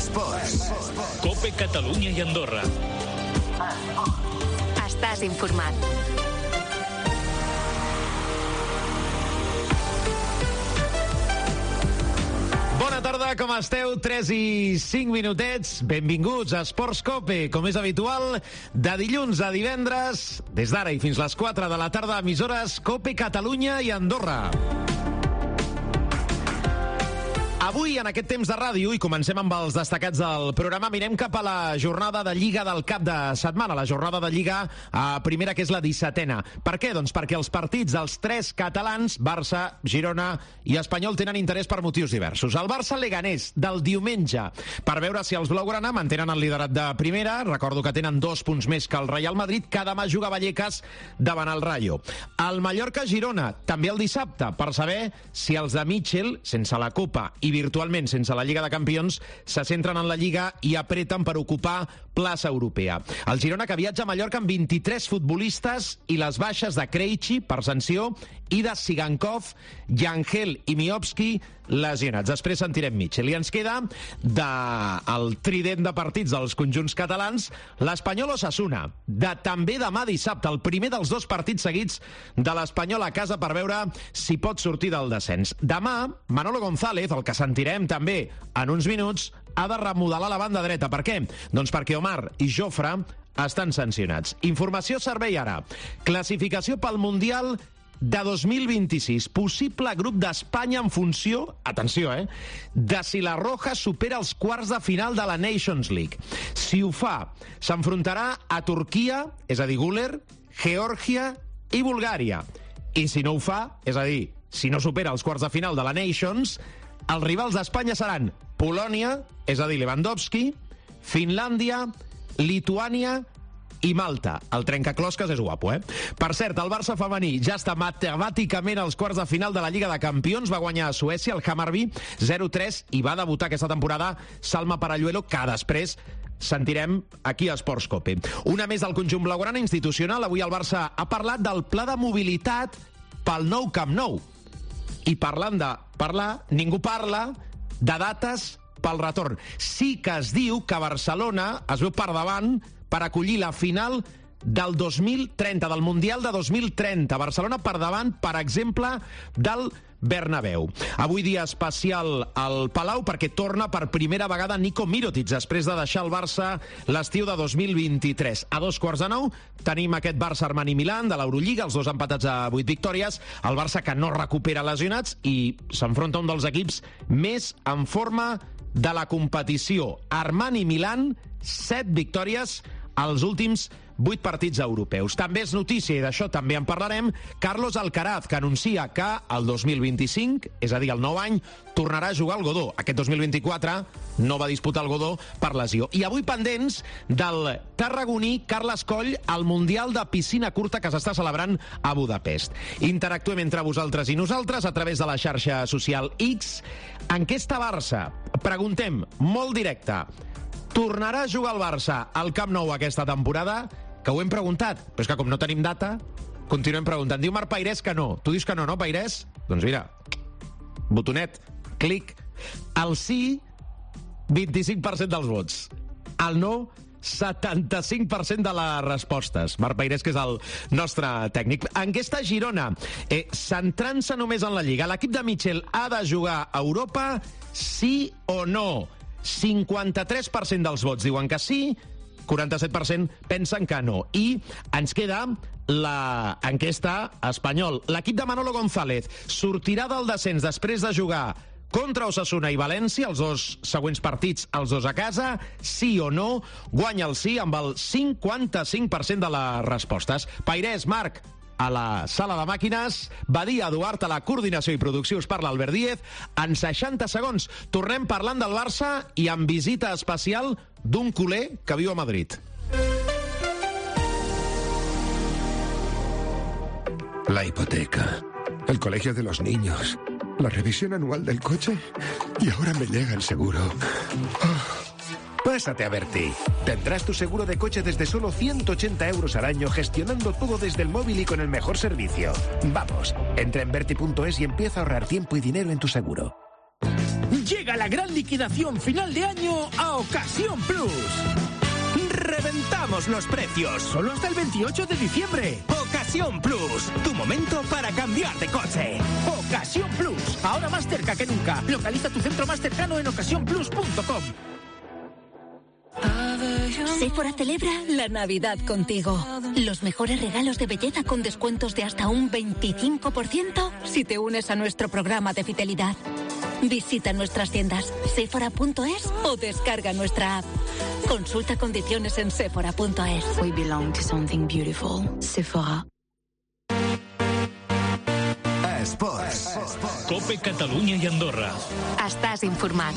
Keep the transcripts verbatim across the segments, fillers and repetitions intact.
Esports. COPE Catalunya i Andorra. Estàs informat. Bona tarda, com esteu? tres i cinc minutets. Benvinguts a Esports COPE, com és habitual, de dilluns a divendres, des d'ara i fins les quatre de la tarda, emissores COPE Catalunya i Andorra. Avui, en aquest temps de ràdio, i comencem amb els destacats del programa, mirem cap a la jornada de Lliga del cap de setmana, la jornada de Lliga a primera, que és la dissetena. Per què? Doncs perquè els partits dels tres catalans, Barça, Girona i Espanyol, tenen interès per motius diversos. El Barça-Leganés, del diumenge, per veure si els blaugrana mantenen el liderat de primera. Recordo que tenen dos punts més que el Real Madrid, que demà juga a Vallecas davant el Rayo. El Mallorca-Girona, també el dissabte, per saber si els de Mitchell, sense la Copa i virtualment sense la Lliga de Campions, se centren en la Lliga i apreten per ocupar plaça europea. El Girona, que viatja a Mallorca amb vint-i-tres futbolistes i les baixes de Krejci per sanció i de Sigankov, Yangel i Miovski lesionats. Després sentirem Mitchell. I ens queda del trident de partits dels conjunts catalans l'Espanyol Osasuna, de també demà dissabte, el primer dels dos partits seguits de l'Espanyol a casa per veure si pot sortir del descens. Demà, Manolo González, el que sentirem també en uns minuts, ha de remodelar la banda dreta. Per què? Doncs perquè Omar i Jofre estan sancionats. Informació servei ara. Classificació pel Mundial de dos mil vint-i-sis. Possible grup d'Espanya en funció, atenció, eh, de si la Roja supera els quarts de final de la Nations League. Si ho fa, s'enfrontarà a Turquia, és a dir, Guler, Geòrgia i Bulgària. I si no ho fa, és a dir, si no supera els quarts de final de la Nations, els rivals d'Espanya seran Polònia, és a dir, Lewandowski, Finlàndia, Lituània i Malta. El trencaclosques és guapo, eh? Per cert, el Barça femení ja està matemàticament als quarts de final de la Lliga de Campions. Va guanyar a Suècia, el Hammarby, zero tres, i va debutar aquesta temporada Salma Paralluelo, que després sentirem aquí a Esports COPE. Una més del conjunt blaugrana institucional. Avui el Barça ha parlat del pla de mobilitat pel nou Camp Nou. I parlant de parlar, ningú parla de dates pel retorn. Sí que es diu que Barcelona es veu per davant per acollir la final del dos mil trenta, del Mundial de dos mil trenta. Barcelona per davant, per exemple, del Bernabéu. Avui dia especial al Palau perquè torna per primera vegada Nico Mirotic després de deixar el Barça l'estiu de dos mil vint-i-tres. A dos quarts de nou tenim aquest Barça-Armani-Milan de l'Eurolliga, els dos empatats a vuit victòries. El Barça, que no recupera lesionats i s'enfronta a un dels equips més en forma de la competició. Armani-Milan, set victòries als últims vuit partits europeus. També és notícia, i d'això també en parlarem, Carlos Alcaraz, que anuncia que el dos mil vint-i-cinc, és a dir, el nou any, tornarà a jugar al Godó. Aquest dos mil vint-i-quatre no va disputar el Godó per lesió. I avui pendents del tarragoní Carles Coll al Mundial de Piscina Curta que s'està celebrant a Budapest. Interactuem entre vosaltres i nosaltres a través de la xarxa social X. Enquesta Barça. Preguntem, molt directe, tornarà a jugar el Barça al Camp Nou aquesta temporada? Que ho hem preguntat, però és que com no tenim data, continuem preguntant. Diu Marc Pairès que no. Tu dius que no, no, Pairès? Doncs mira, botonet, clic. El sí, vint-i-cinc per cent dels vots. El no, setanta-cinc per cent de les respostes. Marc Pairès, que és el nostre tècnic. Enquesta Girona. Eh, Centrant-se només en la Lliga, l'equip de Mitchell ha de jugar a Europa, sí o no? cinquanta-tres per cent dels vots diuen que sí, quaranta-set per cent pensen que no. I ens queda l'enquesta Espanyol. L'equip de Manolo González sortirà del descens després de jugar contra Osasuna i València, els dos següents partits, els dos a casa, sí o no? Guanya el sí amb el cinquanta-cinc per cent de les respostes. Pairès, Marc, a la sala de màquines, Badia, Eduard, a la coordinació i producció, us parla Albert Díez. En seixanta segons tornem parlant del Barça i amb visita especial d'un culer que viu a Madrid. La hipoteca, el colegio de los niños, la revisión anual del coche y ahora me llega el seguro. Oh. Pásate a Berti. Tendrás tu seguro de coche desde solo ciento ochenta euros al año, gestionando todo desde el móvil y con el mejor servicio. Vamos, entra en Berti punto es y empieza a ahorrar tiempo y dinero en tu seguro. Llega la gran liquidación final de año a Ocasión Plus. ¡Reventamos los precios! Solo hasta el veintiocho de diciembre. Ocasión Plus, tu momento para cambiar de coche. Ocasión Plus, ahora más cerca que nunca. Localiza tu centro más cercano en ocasión plus punto com. Sephora celebra la Navidad contigo. Los mejores regalos de belleza con descuentos de hasta un veinticinco por ciento si te unes a nuestro programa de fidelidad. Visita nuestras tiendas sephora punto es o descarga nuestra app. Consulta condiciones en sephora punto es. We belong to something beautiful. Sephora. Esports. Cope Catalunya i Andorra. Estàs informat.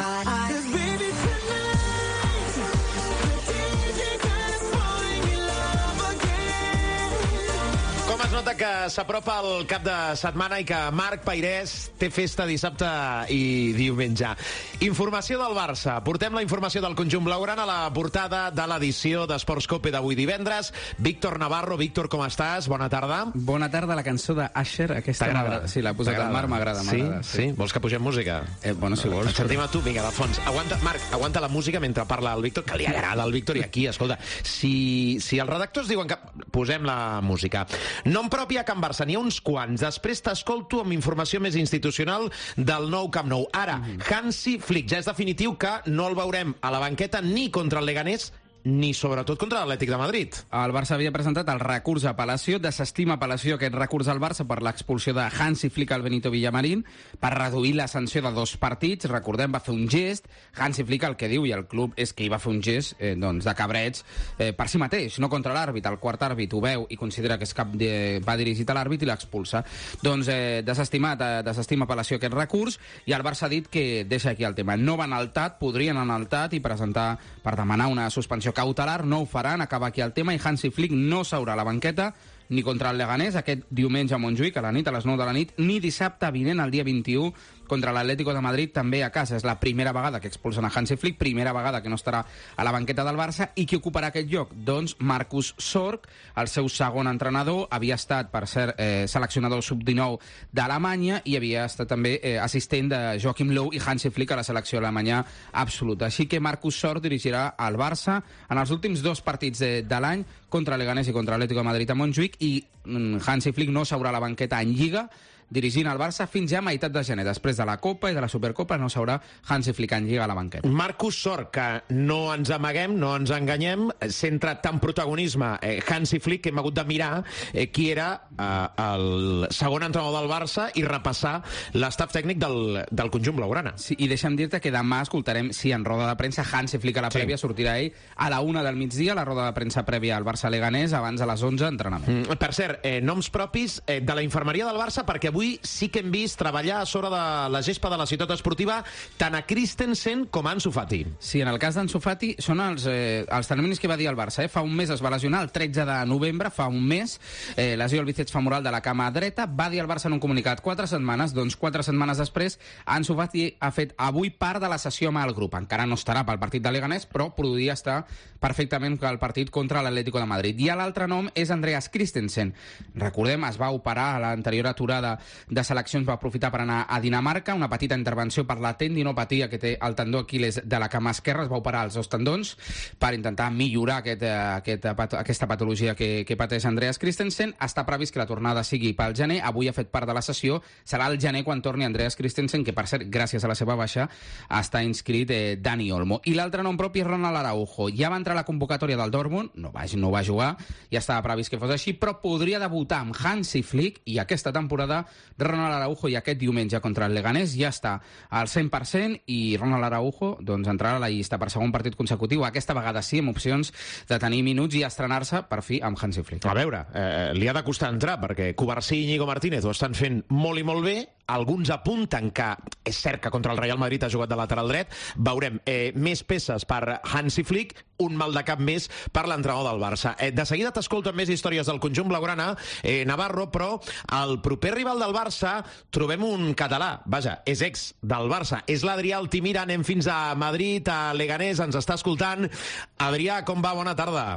Com es nota que s'apropa el cap de setmana i que Marc Peirés té festa dissabte i diumenge. Informació del Barça. Portem la informació del conjunt blaugrana a la portada de l'edició d'Esports Cope d'avui divendres. Víctor Navarro. Víctor, com estàs? Bona tarda. Bona tarda. La cançó d'Asher, aquesta m'agrada. Sí, l'ha posat al Marc, m'agrada. Sí? sí? Vols que pugem música? Eh, bueno, si vols. Et sentim a tu, vinga, de fons. Aguanta, Marc, aguanta la música mentre parla el Víctor, que li agrada al Víctor, i aquí, escolta, si, si els redactors diuen que... Posem la música. Nom propi a Can Barça, n'hi ha uns quants. Després t'escolto amb informació més institucional del nou Camp Nou. Ara, Hansi Flick, ja és definitiu que no el veurem a la banqueta ni contra el Leganés ni sobretot contra l'Atlètic de Madrid. El Barça havia presentat el recurs d'apel·lació, desestima apel·lació aquest recurs al Barça per l'expulsió de Hansi Flick al Benito Villamarín, per reduir la sanció de dos partits. Recordem, va fer un gest. Hansi Flick el que diu, i el club, és que hi va fer un gest eh, doncs, de cabreig eh, per si mateix, no contra l'àrbit. El quart àrbit ho veu i considera que és cap de... va dirigit a l'àrbit i l'expulsa. Doncs eh, desestimat, eh, desestima apel·lació aquest recurs, i el Barça ha dit que deixa aquí el tema. No van al T A T, podrien anar al T A T i presentar per demanar una suspensió cautelar, no ho faran, acaba aquí el tema, i Hansi Flick no s'haurà a la banqueta ni contra el Leganés aquest diumenge a Montjuïc a la nit, a les nou de la nit, ni dissabte vinent, el dia vint-i-u, contra l'Atlético de Madrid, també a casa. És la primera vegada que expulsen a Hansi Flick, primera vegada que no estarà a la banqueta del Barça. I qui ocuparà aquest lloc? Doncs Marcus Sorg, el seu segon entrenador. Havia estat, per ser eh, seleccionador sub dinou d'Alemanya i havia estat també eh, assistent de Joachim Löw i Hansi Flick a la selecció alemanya absoluta. Així que Marcus Sorg dirigirà el Barça en els últims dos partits de, de l'any, contra Leganés i contra l'Atlético de Madrid a Montjuïc, i mm, Hansi Flick no s'haurà a la banqueta en Lliga, dirigint el Barça fins ja a meitat de gener. Després de la Copa i de la Supercopa no s'haurà Hansi Flick en Lliga a la banqueta. Marcus Sorg, que no ens amaguem, no ens enganyem, centra tant protagonisme eh, Hansi Flick, que hem hagut de mirar eh, qui era eh, el segon entrenador del Barça i repassar l'estaf tècnic del, del conjunt blaugrana. Sí, i deixa'm dir-te que demà escoltarem, sí, en roda de premsa, Hansi Flick a la prèvia, sí. Sortirà ell a la una del migdia, la roda de premsa prèvia al Barça-Leganés, abans a les onze, entrenament. Mm, per cert, eh, noms propis eh, de la infermeria del Barça, perquè avui sí que hem vist treballar a sobre de la gespa de la ciutat esportiva tant a Christensen com a Ansu Fati. Sí, en el cas d'Ansu Fati són els, eh, els terminis que va dir el Barça. Eh? Fa un mes es va lesionar, el tretze de novembre, fa un mes, eh, lesió al bíceps femoral de la cama dreta. Va dir el Barça en un comunicat quatre setmanes, doncs quatre setmanes després Ansu Fati ha fet avui part de la sessió amb el grup. Encara no estarà pel partit de Leganés, però podria estar perfectament al partit contra l'Atlético de Madrid. I l'altre nom és Andreas Christensen. Recordem, es va operar a l'anterior aturada de seleccions, va aprofitar per anar a Dinamarca, una petita intervenció per la tendinopatia que té el tendó Aquiles de la cama esquerra, es va operar els dos tendons per intentar millorar aquest, aquest, aquesta patologia que, que pateix Andreas Christensen. Està previst que la tornada sigui pel gener, avui ha fet part de la sessió, serà el gener quan torni Andreas Christensen, que per cert, gràcies a la seva baixa, està inscrit eh, Dani Olmo. I l'altre nom propi és Ronald Araujo. Ja va entrar a la convocatòria del Dortmund, no va, no va jugar, ja estava previst que fos així, però podria debutar amb Hansi Flick, i aquesta temporada Ronald Araujo, i aquest diumenge contra el Leganés ja està al cent per cent, i Ronald Araujo doncs, entrarà a la llista per segon partit consecutiu, aquesta vegada sí, amb opcions de tenir minuts i estrenar-se per fi amb Hansi Flick. A veure, eh, li ha de costar entrar, perquè Cubarsí i Íñigo Martínez ho estan fent molt i molt bé, alguns apunten que és cert que contra el Real Madrid ha jugat de lateral dret, veurem eh, més peces per Hansi Flick, un mal de cap més per l'entrenador del Barça. Eh, de seguida t'escolten més històries del conjunt blaugrana, eh, Navarro, però el proper rival del Barça trobem un català, vaja, és ex del Barça, és l'Adrià Altimira. Anem fins a Madrid, a Leganés, ens està escoltant. Adrià, com va? Bona tarda.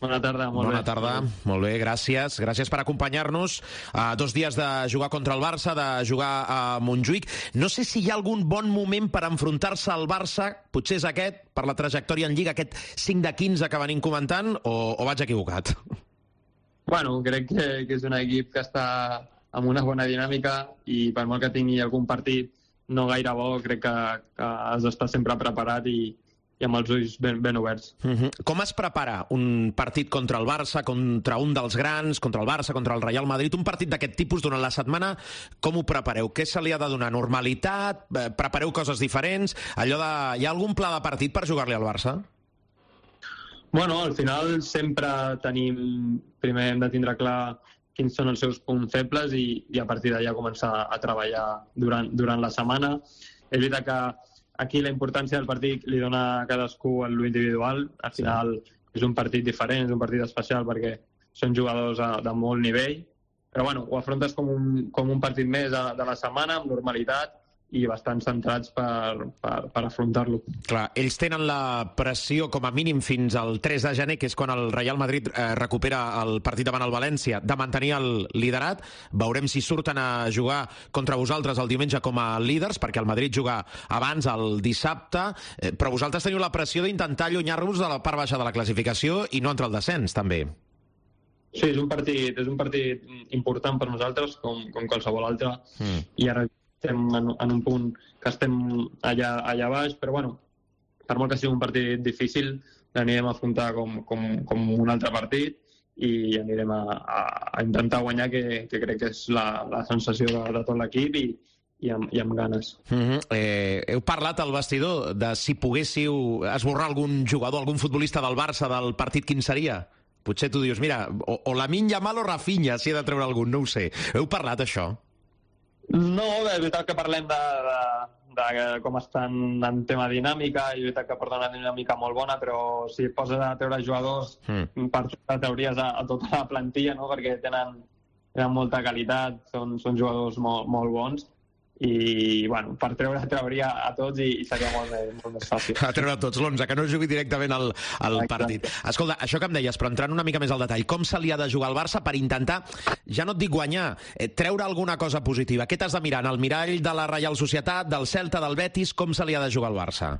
Bona tarda, molt Bona bé. tarda, molt bé, gràcies. Gràcies per acompanyar-nos. Uh, dos dies de jugar contra el Barça, de jugar a Montjuïc. No sé si hi ha algun bon moment per enfrontar-se al Barça, potser és aquest, per la trajectòria en Lliga, aquest cinc de quinze que venim comentant, o, o vaig equivocat? Bueno, crec que, que és un equip que està amb una bona dinàmica i per molt que tingui algun partit no gaire bo, crec que, que has d'estar sempre preparat i, i amb els ulls ben, ben oberts. Uh-huh. Com es prepara un partit contra el Barça, contra un dels grans, contra el Barça, contra el Real Madrid? Un partit d'aquest tipus durant la setmana, com ho prepareu? Què se li ha de donar? Normalitat? Prepareu coses diferents? Allò de... Hi ha algun pla de partit per jugar-li al Barça? Bueno, al final sempre tenim... Primer hem de tindre clar quins són els seus punts febles i, i a partir d'allà començar a treballar durant, durant la setmana. És veritat que aquí la importància del partit li dona a cadascú en lo individual. Al final és un partit diferent, és un partit especial perquè són jugadors a, de molt nivell. Però bueno, ho afrontes com un, com un partit més de, de la setmana, amb normalitat, i bastant centrats per, per, per afrontar-lo. Clar, ells tenen la pressió com a mínim fins al tres de gener, que és quan el Real Madrid eh, recupera el partit davant el València, de mantenir el liderat. Veurem si surten a jugar contra vosaltres el diumenge com a líders, perquè el Madrid juga abans, el dissabte, eh, però vosaltres teniu la pressió d'intentar allunyar-vos de la part baixa de la classificació i no entre el descens, també. Sí, és un partit, és un partit important per nosaltres, com, com qualsevol altre, mm. i ara estem en, en un punt que estem allà, allà baix, però bueno, per molt que sigui un partit difícil, l'anirem a afrontar com, com, com un altre partit i anirem a, a, a intentar guanyar, que, que crec que és la, la sensació de, de tot l'equip i, i, amb, i amb ganes. Mm-hmm. eh, heu parlat al vestidor de si poguéssiu esborrar algun jugador, algun futbolista del Barça del partit, quin seria? Potser tu dius, mira, o, o Lamine Yamal o Rafinha, si he de treure algun, no ho sé. Heu parlat això? No, és veritat que parlem de, de, de com estan en tema dinàmica, i és veritat que porta una dinàmica molt bona, però si et poses a treure jugadors, mm. per treure trauries a, a tota la plantilla, no? Perquè tenen, tenen molta qualitat, són, són jugadors molt, molt bons, i bueno, per treure trauria a tots i, i seria molt més, molt més fàcil. A treure a tots, l'onze, que no jugui directament al, al partit. Escolta, això que em deies, però entrant una mica més al detall, com se li ha de jugar al Barça per intentar, ja no et dic guanyar, eh, treure alguna cosa positiva? Què t'has de mirar? En el mirall de la Reial Societat, del Celta, del Betis, com se li ha de jugar al Barça?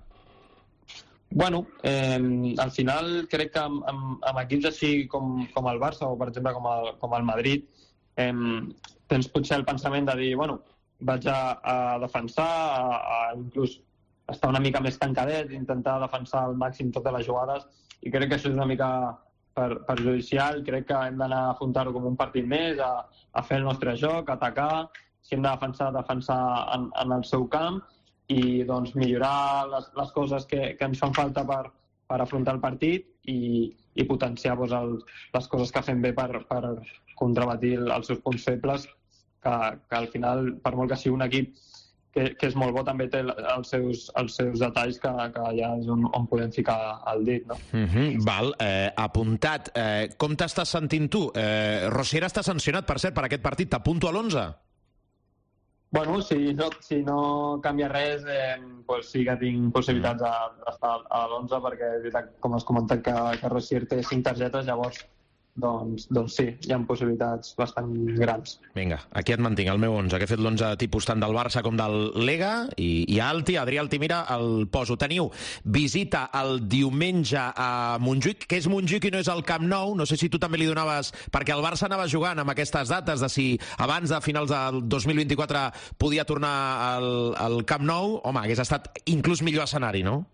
Bueno, eh, al final crec que amb, amb, amb equips així com, com el Barça o per exemple com el, com el Madrid, eh, tens potser el pensament de dir, bueno, vaig a, a defensar, a, a inclús estar una mica més tancadet, intentar defensar al màxim totes les jugades, i crec que això és una mica per, perjudicial. Crec que hem d'anar a afrontar-ho com un partit més, a, a fer el nostre joc, a atacar, si hem de defensar, defensar en, en el seu camp, i doncs millorar les, les coses que, que ens fan falta per, per afrontar el partit i, i potenciar doncs, el, les coses que fem bé per, per contrabatir els seus punts febles, que, que al final, per molt que sigui un equip que, que és molt bo, també té els seus, els seus detalls que, que allà és on, on podem ficar el dit, no? Mm-hmm. Val, eh, apuntat. Eh, com t'estàs sentint tu? Eh, Rosier està sancionat, per cert, per aquest partit. T'apunto a l'onze? Bueno, si no, si no canvia res, eh, pues sí que tinc possibilitats d'estar a l'onze, perquè és veritat, com has comentat, que, que Rosier té cinc targetes, llavors Doncs, doncs sí, hi ha possibilitats bastant grans. Vinga, aquí et mantinc, el meu onze, que he fet l'onze tipus tant del Barça com del Lega, i, i Alti, Adrià Altimira, el poso. Teniu visita el diumenge a Montjuïc, que és Montjuïc i no és el Camp Nou, no sé si tu també li donaves, perquè el Barça anava jugant amb aquestes dates de si abans de finals del dos mil vint-i-quatre podia tornar al, al Camp Nou. Home, hagués estat inclús millor escenari, no?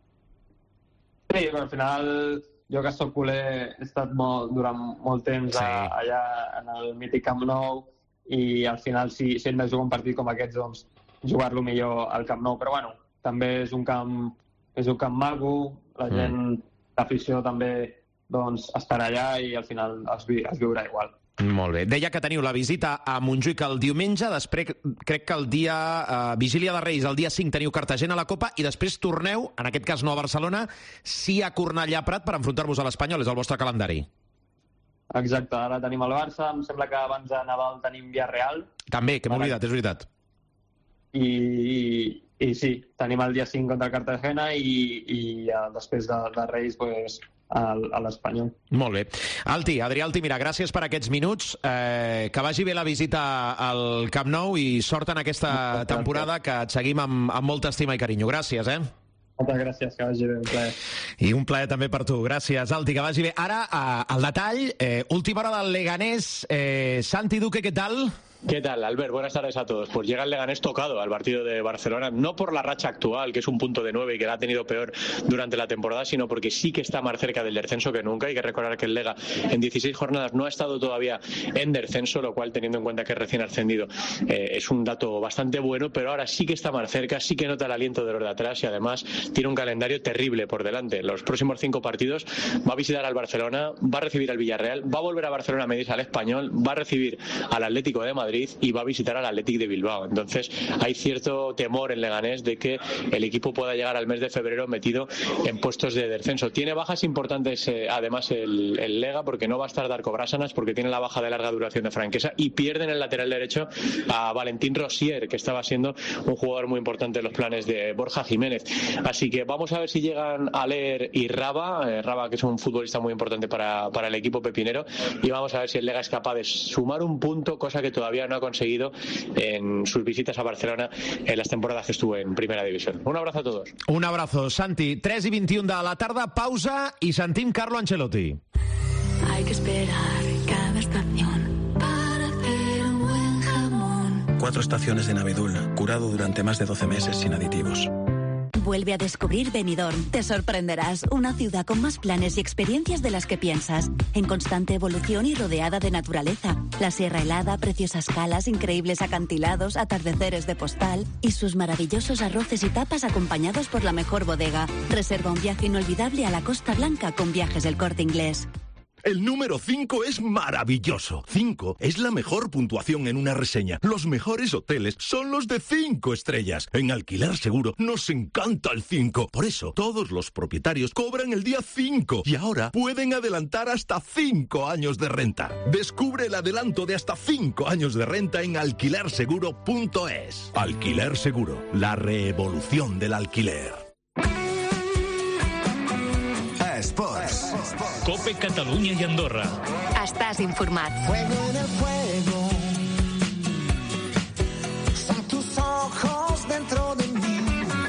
Sí, però al final... Jo que soc culer he estat molt, durant molt temps sí. a, allà en el mític Camp Nou, i al final si, si hem de jugar un partit com aquests, doncs jugar-lo millor al Camp Nou. Però bueno, també és un camp, és un camp maco, la gent, mm. l'afició també doncs, estarà allà i al final es, vi, es viurà igual. Molt bé. Deia que teniu la visita a Montjuïc el diumenge, després crec que el dia eh, Vigília de Reis, el dia cinc teniu Cartagena a la Copa, i després torneu, en aquest cas no a Barcelona, sí a Cornellà Prat per enfrontar-vos a l'Espanyol, és el vostre calendari. Exacte, ara tenim el Barça, em sembla que abans de Nadal tenim Villarreal. També, que m'he oblidat, és veritat. I, i, i sí, tenim el dia cinc contra el Cartagena i, i uh, després de, de Reis pues, al, a l'Espanyol. Molt bé. Alti, Adrià Altimira, gràcies per aquests minuts. Eh, que vagi bé la visita al Camp Nou i sort en aquesta temporada, que et seguim amb, amb molta estima i carinyo. Gràcies, eh? Moltes gràcies, que vagi bé, un plaer. I un plaer també per tu. Gràcies, Alti, que vagi bé. Ara, eh, al detall, eh, última hora del Leganés. Eh, Santi Duque, ¿qué tal? ¿Qué tal, Albert? Buenas tardes a todos. Pues llega el Leganés tocado al partido de Barcelona, no por la racha actual, que es un punto de nueve y que la ha tenido peor durante la temporada, sino porque sí que está más cerca del descenso que nunca. Hay que recordar que el Lega en dieciséis jornadas no ha estado todavía en descenso, lo cual, teniendo en cuenta que es recién ascendido, eh, es un dato bastante bueno, pero ahora sí que está más cerca, sí que nota el aliento de los de atrás y además tiene un calendario terrible por delante. Los próximos cinco partidos va a visitar al Barcelona, va a recibir al Villarreal, va a volver a Barcelona a medirse al Español, va a recibir al Atlético de Madrid y va a visitar al Athletic de Bilbao. Entonces hay cierto temor en Leganés de que el equipo pueda llegar al mes de febrero metido en puestos de descenso. Tiene bajas importantes eh, además el, el Lega, porque no va a estar Darko Brasanas, porque tiene la baja de larga duración de Franquesa, y pierden el lateral derecho a Valentín Rosier, que estaba siendo un jugador muy importante en los planes de Borja Jiménez. Así que vamos a ver si llegan Aller y Raba, eh, Raba que es un futbolista muy importante para, para el equipo pepinero, y vamos a ver si el Lega es capaz de sumar un punto, cosa que todavía no ha conseguido en sus visitas a Barcelona en las temporadas que estuvo en Primera División. Un abrazo a todos. Un abrazo, Santi. tres i vint-i-un de la tarda, pausa i sentim Carlo Ancelotti. Hay que esperar cada estación para hacer un buen jamón. Cuatro estaciones de Navidul, curado durante más de doce meses sin aditivos. Vuelve a descubrir Benidorm. Te sorprenderás. Una ciudad con más planes y experiencias de las que piensas. En constante evolución y rodeada de naturaleza. La Sierra Helada, preciosas calas, increíbles acantilados, atardeceres de postal y sus maravillosos arroces y tapas acompañados por la mejor bodega. Reserva un viaje inolvidable a la Costa Blanca con Viajes del Corte Inglés. El número cinco es maravilloso. cinco es la mejor puntuación en una reseña. Los mejores hoteles son los de cinco estrellas. En Alquiler Seguro nos encanta el cinco. Por eso, todos los propietarios cobran el día cinco y ahora pueden adelantar hasta cinco años de renta. Descubre el adelanto de hasta cinco años de renta en alquiler seguro punto es. Alquiler Seguro, la revolución del alquiler. Esports. Cope Catalunya i Andorra. Estàs informat. Fuego en el fuego. Son tus ojos dentro de mí.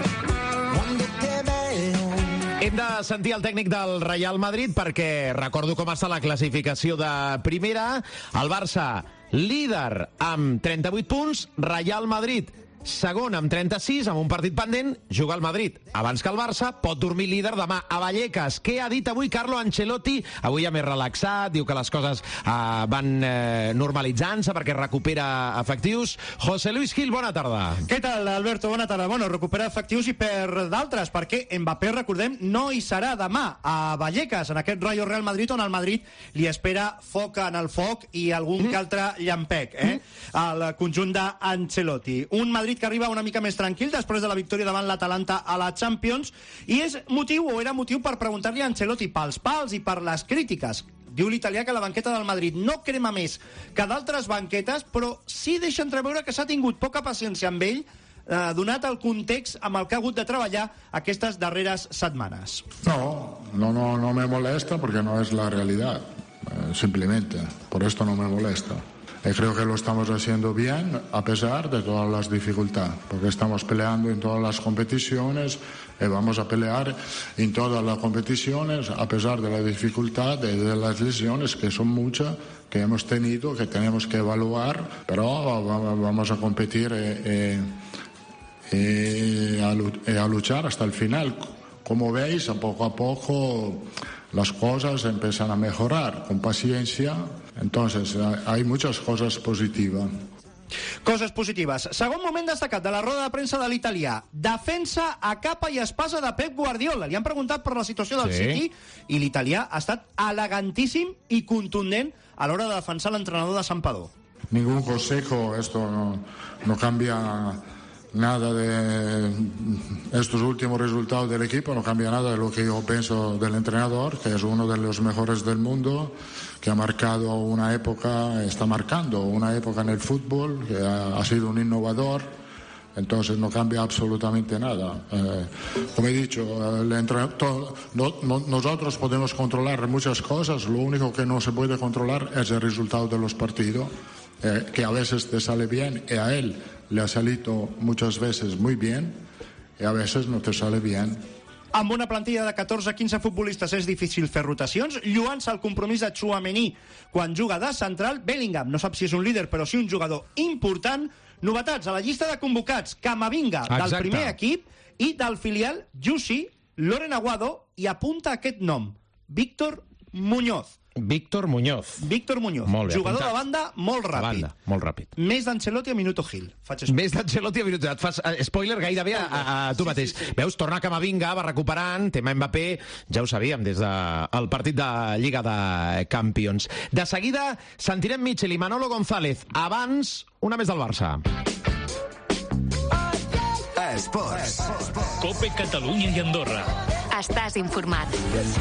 Cuando te veo. Hem de sentir el tècnic del Real Madrid perquè recordo com està la classificació de primera. El Barça, líder amb trenta-vuit punts. Real Madrid, segon amb trenta-sis, amb un partit pendent. Juga el Madrid abans que el Barça, pot dormir líder demà a Vallecas. Què ha dit avui Carlo Ancelotti? Avui ja més relaxat, diu que les coses eh, van eh, normalitzant-se perquè recupera efectius. José Luis Gil, bona tarda. Què tal, Alberto? Bona tarda. Bueno, recupera efectius i per d'altres, perquè Mbappé, recordem, no hi serà demà a Vallecas, en aquest Rayo Real Madrid, on el Madrid li espera foc en el foc i algun mm. que altre llampec, eh? Mm. al conjunt d'Ancelotti. Un Madrid que arriba una mica més tranquil després de la victòria davant l'Atalanta a la Champions, i és motiu, o era motiu, per preguntar-li a Ancelotti pels pals i per les crítiques. Diu l'italià que la banqueta del Madrid no crema més que d'altres banquetes, però sí deixa entreveure que s'ha tingut poca paciència amb ell, eh, donat el context amb el que ha hagut de treballar aquestes darreres setmanes. No, no, no, no me molesta porque no es la realidad, eh, simplemente, por esto no me molesta. Y creo que lo estamos haciendo bien a pesar de todas las dificultades, porque estamos peleando en todas las competiciones y vamos a pelear en todas las competiciones a pesar de la dificultad de, de las lesiones, que son muchas, que hemos tenido, que tenemos que evaluar, pero vamos a competir y, y, y, a, y a luchar hasta el final. Como veis, a poco a poco las cosas empiezan a mejorar, con paciencia. Entonces, hay muchas cosas positivas. Coses positives. Segon moment destacat de la roda de premsa de l'italià. Defensa a capa i espasa de Pep Guardiola. Li han preguntat per la situació del sí. City i l'italià ha estat elegantíssim i contundent a l'hora de defensar l'entrenador de Santpedor. Ningún consejo, esto no, no cambia nada de estos últimos resultados del equipo, no cambia nada de lo que yo pienso del entrenador, que es uno de los mejores del mundo, que ha marcado una época, está marcando una época en el fútbol, que ha, ha sido un innovador, Entonces no cambia absolutamente nada. Eh, como he dicho, el entrenador, no, no, nosotros podemos controlar muchas cosas, lo único que no se puede controlar es el resultado de los partidos, eh, que a veces te sale bien y a él le ha salido muchas veces muy bien y a veces no te sale bien. Amb una plantilla de catorze a quinze futbolistes és difícil fer rotacions, lluant-se el compromís de Tchouaméni quan juga de central. Bellingham no sap si és un líder, però sí un jugador important. Novetats a la llista de convocats: Camavinga, del Exacte. primer equip, i del filial Jussi, Loren Aguado, i apunta aquest nom: Víctor Muñoz. Víctor Muñoz. Víctor Muñoz, Molt bé, jugador apuntat. de banda molt De ràpid. banda, molt ràpid. Més d'Ancelotti a Minuto Gil. Faig spoiler. Més d'Ancelotti a Minuto. Et fas eh, spoiler gairebé a, a, a tu mateix. Sí, sí, sí. Veus, torna Camavinga, va recuperant, tema Mbappé, ja ho sabíem des del de, partit de Lliga de Campions. De seguida sentirem Mitchell i Manolo González. Abans, una més del Barça. Esports. Cope Catalunya i Andorra. Estàs informat.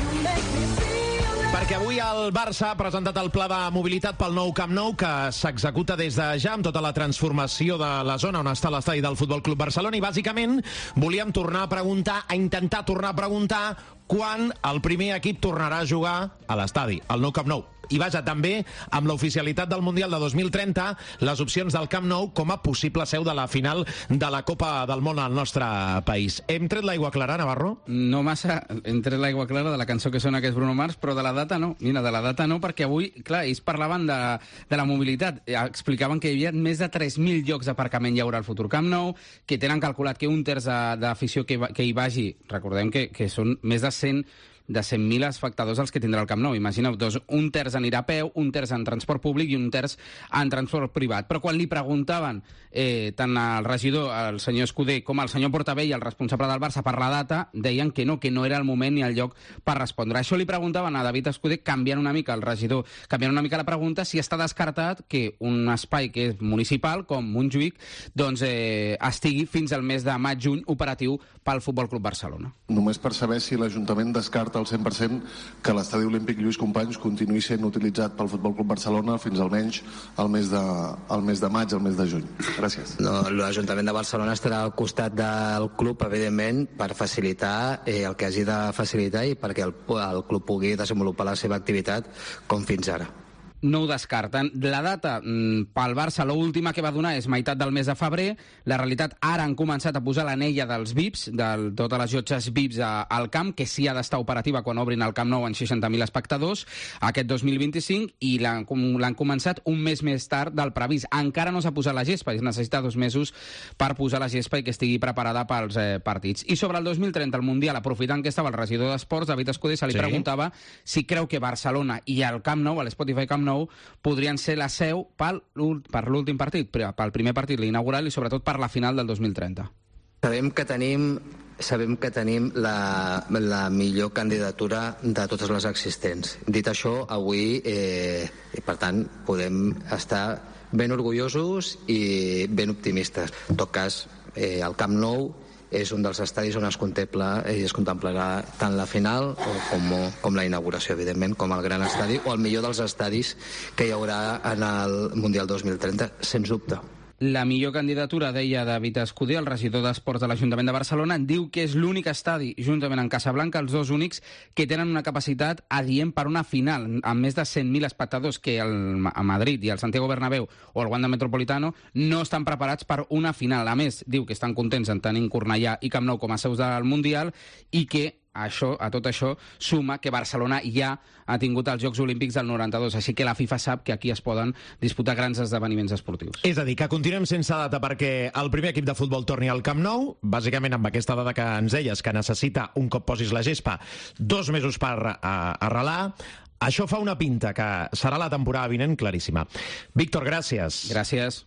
Perquè avui el Barça ha presentat el pla de mobilitat pel nou Camp Nou, que s'executa des de ja amb tota la transformació de la zona on està l'estadi del Futbol Club Barcelona, i bàsicament volíem tornar a preguntar, a intentar tornar a preguntar quan el primer equip tornarà a jugar a l'estadi, al nou Camp Nou. I vaja, també amb l'oficialitat del Mundial de dos mil trenta, les opcions del Camp Nou com a possible seu de la final de la Copa del Món al nostre país. Hem tret l'aigua clara, Navarro? No massa, hem tret l'aigua clara de la cançó que sona, que és Bruno Mars, però de la data no. Mira, de la data no, perquè avui, clar, ells parlaven de, de la mobilitat. Explicaven que hi havia més de tres mil llocs d'aparcament hi haurà al futur Camp Nou, que tenen calculat que un terç d'afició que, que hi vagi, recordem que, que són més de cent de cent mil espectadors els que tindrà el Camp Nou. Imagineu, doncs, un terç anirà a peu, un terç en transport públic i un terç en transport privat. Però quan li preguntaven eh, tant al regidor, el senyor Escudé, com al senyor Portabell, el responsable del Barça, per la data, deien que no, que no era el moment ni el lloc per respondre. Això li preguntaven a David Escudé, canviant una mica el regidor, canviant una mica la pregunta, si està descartat que un espai que és municipal, com Montjuïc, doncs eh, estigui fins al mes de maig-juny operatiu pel Futbol Club Barcelona. Només per saber si l'Ajuntament descarta al cent per cent que l'estadi olímpic Lluís Companys continuï sent utilitzat pel Futbol Club Barcelona fins almenys al mes de, al mes de maig, al mes de juny. Gràcies. No, l'Ajuntament de Barcelona estarà al costat del club, evidentment, per facilitar eh, el que hagi de facilitar i perquè el, el club pugui desenvolupar la seva activitat com fins ara. No ho descarten. La data pel Barça, l'última que va donar és meitat del mes de febrer. La realitat, ara han començat a posar l'anella dels V I Ps, de totes les llotges V I Ps al camp, que sí ha d'estar operativa quan obrin el Camp Nou en seixanta mil espectadors aquest dos mil vint-i-cinc, i l'han començat un mes més tard del previst. Encara no s'ha posat la gespa, es necessita dos mesos per posar la gespa i que estigui preparada pels eh, partits. I sobre el dos mil trenta, el Mundial, aprofitant que estava el regidor d'Esports, David Escudé, se li sí. preguntava si creu que Barcelona i el Camp Nou, l'Spotify Camp Nou, podrien ser la seu pel, per l'últim partit, pel primer partit, l'inaugural, i sobretot per la final del dos mil trenta. Sabem que tenim, sabem que tenim la, la millor candidatura de totes les existents. Dit això, avui, eh, per tant, podem estar ben orgullosos i ben optimistes. En tot cas, eh, el Camp Nou és un dels estadis on es contempla i es contemplarà tant la final com, com la inauguració, evidentment, com el gran estadi o el millor dels estadis que hi haurà en el Mundial dos mil trenta, sens dubte. La millor candidatura, deia David Escudé, el regidor d'Esports de l'Ajuntament de Barcelona, diu que és l'únic estadi, juntament amb Casablanca, els dos únics que tenen una capacitat adient per una final, amb més de cent mil espectadors, que el, a Madrid i el Santiago Bernabéu o el Wanda Metropolitano no estan preparats per una final. A més, diu que estan contents en tenir Cornellà i Camp Nou com a seus del Mundial, i que això, a tot això suma que Barcelona ja ha tingut els Jocs Olímpics del noranta-dos, així que la FIFA sap que aquí es poden disputar grans esdeveniments esportius. És a dir, que continuem sense data perquè el primer equip de futbol torni al Camp Nou, bàsicament amb aquesta dada que ens deies, que necessita, un cop posis la gespa, dos mesos per uh, arrelar. Això fa una pinta que serà la temporada vinent claríssima. Víctor, gràcies. Gràcies.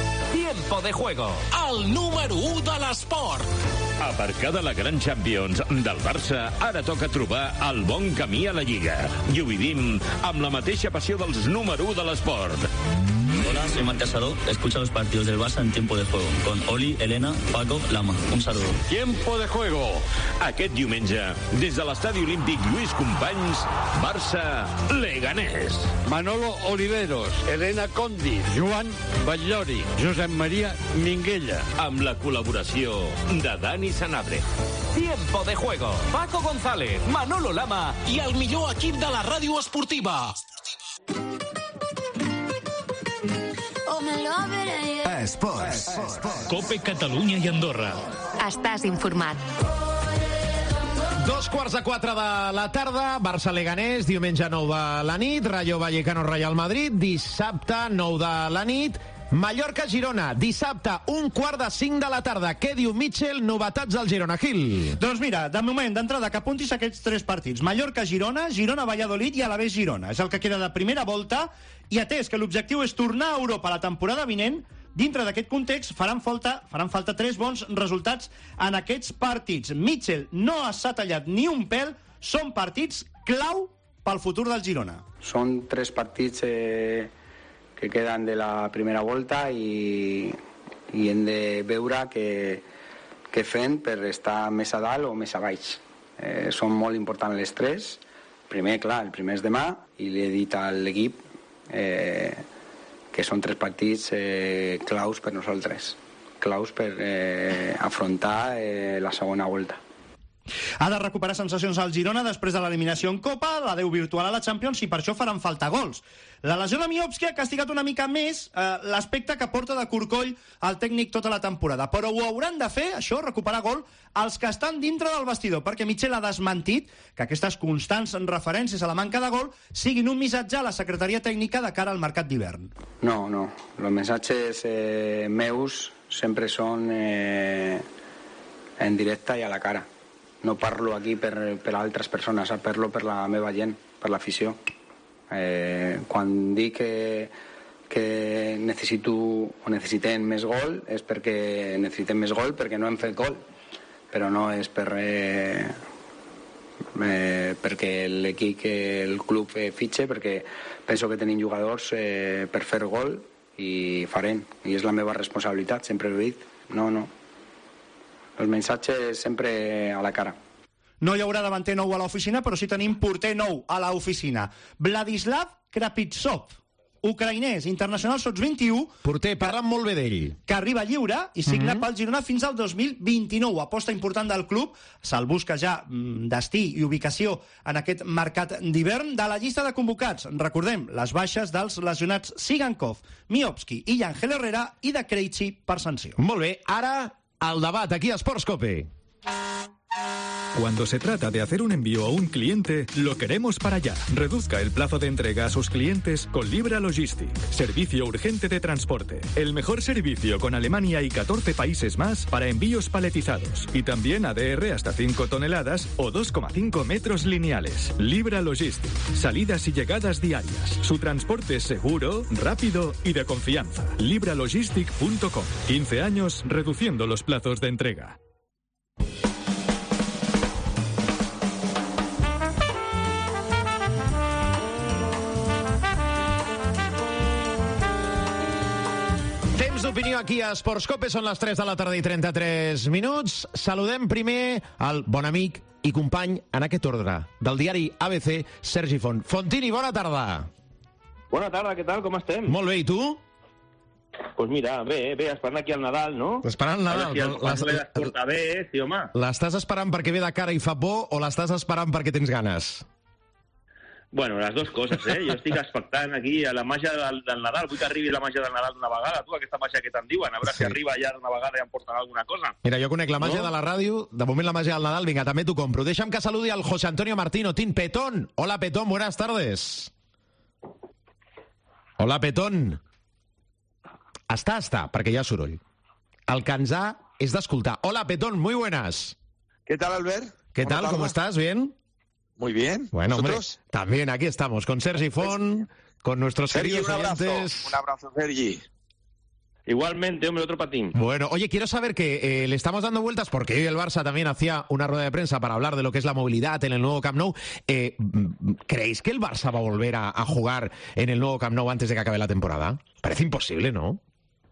Tiempo de juego, el número u de l'esport. Aparcada la Gran Champions del Barça, ara toca trobar el bon camí a la Lliga. I ho vivim amb la mateixa passió dels número u de l'esport. Hola, soy Marta Sadó. Escucha los partidos del Barça en Tiempo de Juego con Oli, Elena, Paco, Lama. Un saludo. Tiempo de Juego. Aquest diumenge, des de l'Estadi Olímpic Lluís Companys, Barça-Leganés. Manolo Oliveros, Elena Condi, Joan Batllori, Josep Maria Minguella. Amb la col·laboració de Dani Sanabria. Tiempo de Juego. Paco González, Manolo Lama i el millor equip de la ràdio esportiva. Esports. Cope Catalunya i Andorra. Estàs informat. Dos quarts de quatre de la tarda, Barça-Leganés, diumenge nou de la nit, Rayo Vallecano-Real Madrid, dissabte nou de la nit, Mallorca-Girona, dissabte un quart de cinc de la tarda. Què diu Mitchell? Novetats al Girona, Gil. Doncs mira, de moment, d'entrada, que apuntis aquests tres partits. Mallorca-Girona, Girona-Valladolid i Alavés-Girona. És el que queda de primera volta, i atès que l'objectiu és tornar a Europa la temporada vinent, dintre d'aquest context faran falta, faran falta tres bons resultats en aquests partits. Mitchell no s'ha tallat ni un pèl, són partits clau pel futur del Girona. Són tres partits eh, que queden de la primera volta i, i hem de veure què, què fem per estar més a dalt o més a baix. Eh, són molt importants les tres. Primer, clar, el primer és demà, i li he dit a l'equip eh, que són tres partits eh, claus per nosaltres, claus per eh, afrontar eh, la segona volta. Ha de recuperar sensacions al Girona després de l'eliminació en Copa, l'adeu virtual a la Champions, i per això faran falta gols. La lesió de Miovski ha castigat una mica més eh, l'aspecte que porta de corcoll al tècnic tota la temporada, però ho hauran de fer, això, recuperar gol, els que estan dintre del vestidor, perquè Mitchell ha desmentit que aquestes constants referències a la manca de gol siguin un missatge a la secretaria tècnica de cara al mercat d'hivern. No, no, els missatges eh, meus sempre són eh, en directe i a la cara. No parlo aquí per, per altres persones, parlo per la meva gent, per l'afició. Eh, quan dic que, que necessito o necessitem més gol és perquè necessitem més gol perquè no hem fet gol, però no és per, eh, eh, perquè l'equip, el club eh, fitxe, perquè penso que tenim jugadors eh, per fer gol i farem, i és la meva responsabilitat, sempre ho he dit. No, no. Els missatges sempre a la cara. No hi haurà davanter nou a l'oficina, però sí tenim porter nou a l'oficina. Vladislav Krapitsov, ucraïnès, internacional sots vint-i-u. Porter, parlen molt bé d'ell. Que arriba lliure i signa Mhm. pel Girona fins al dos mil vint-i-nou. Aposta important del club. Se'l busca ja mm, destí i ubicació en aquest mercat d'hivern. De la llista de convocats, recordem les baixes dels lesionats Sigankov, Miovski i Ángel Herrera, i de Krejci per sanció. Molt bé, ara al debat aquí a Sports Cope. Cuando se trata de hacer un envío a un cliente, lo queremos para allá. Reduzca el plazo de entrega a sus clientes con Libra Logistic. Servicio urgente de transporte. El mejor servicio con Alemania y catorce países más para envíos paletizados. Y también A D R hasta cinco toneladas o dos coma cinco metros lineales. Libra Logistic. Salidas y llegadas diarias. Su transporte es seguro, rápido y de confianza. libra logistic punto com. quince años reduciendo los plazos de entrega. Temps d'opinió aquí a Sports Cope, són les tres de la tarda i trenta-tres minuts. Saludem primer el bon amic i company en aquest ordre del diari A B C, Sergi Font. Fontini, bona tarda. Bona tarda, què tal, com estem? Molt bé, i tu? Pues mira, bé, bé, esperant aquí al Nadal, no? Esperant el Nadal. A veure si el Juan Rueda es porta bé, sí, home. L'estàs esperant perquè ve de cara i fa por o l'estàs esperant perquè tens ganes? Bueno, les dues coses, eh? Jo estic expectant aquí a la màgia del, del Nadal. Vull que arribi la màgia del Nadal d'una vegada, tu, aquesta màgia que te'n diuen. A veure sí. si arriba ja d'una vegada i em porten alguna cosa. Mira, jo conec la màgia No? de la ràdio, de moment la màgia del Nadal, vinga, també t'ho compro. Deixa'm que saludi al José Antonio Martino, Tin Petón. Hola, Petón, buenas tardes. Hola, Petón. Està, està, perquè hi ha soroll. El que ens ha és d'escoltar. Hola, Petón, muy buenas. ¿Qué tal, Albert? ¿Qué Buena tal, tarde. cómo estás? ¿Bien? Muy bien. Bueno, hombre, ¿Vosotros? también aquí estamos, con Sergi Font, con nuestros Sergi, queridos un abrazo. oyentes. Un abrazo, Sergi. Igualmente, hombre, otro patín. Bueno, oye, quiero saber que eh, le estamos dando vueltas porque hoy el Barça también hacía una rueda de prensa para hablar de lo que es la movilidad en el nuevo Camp Nou. Eh, ¿Creéis que el Barça va a volver a, a jugar en el nuevo Camp Nou antes de que acabe la temporada? Parece imposible, ¿no?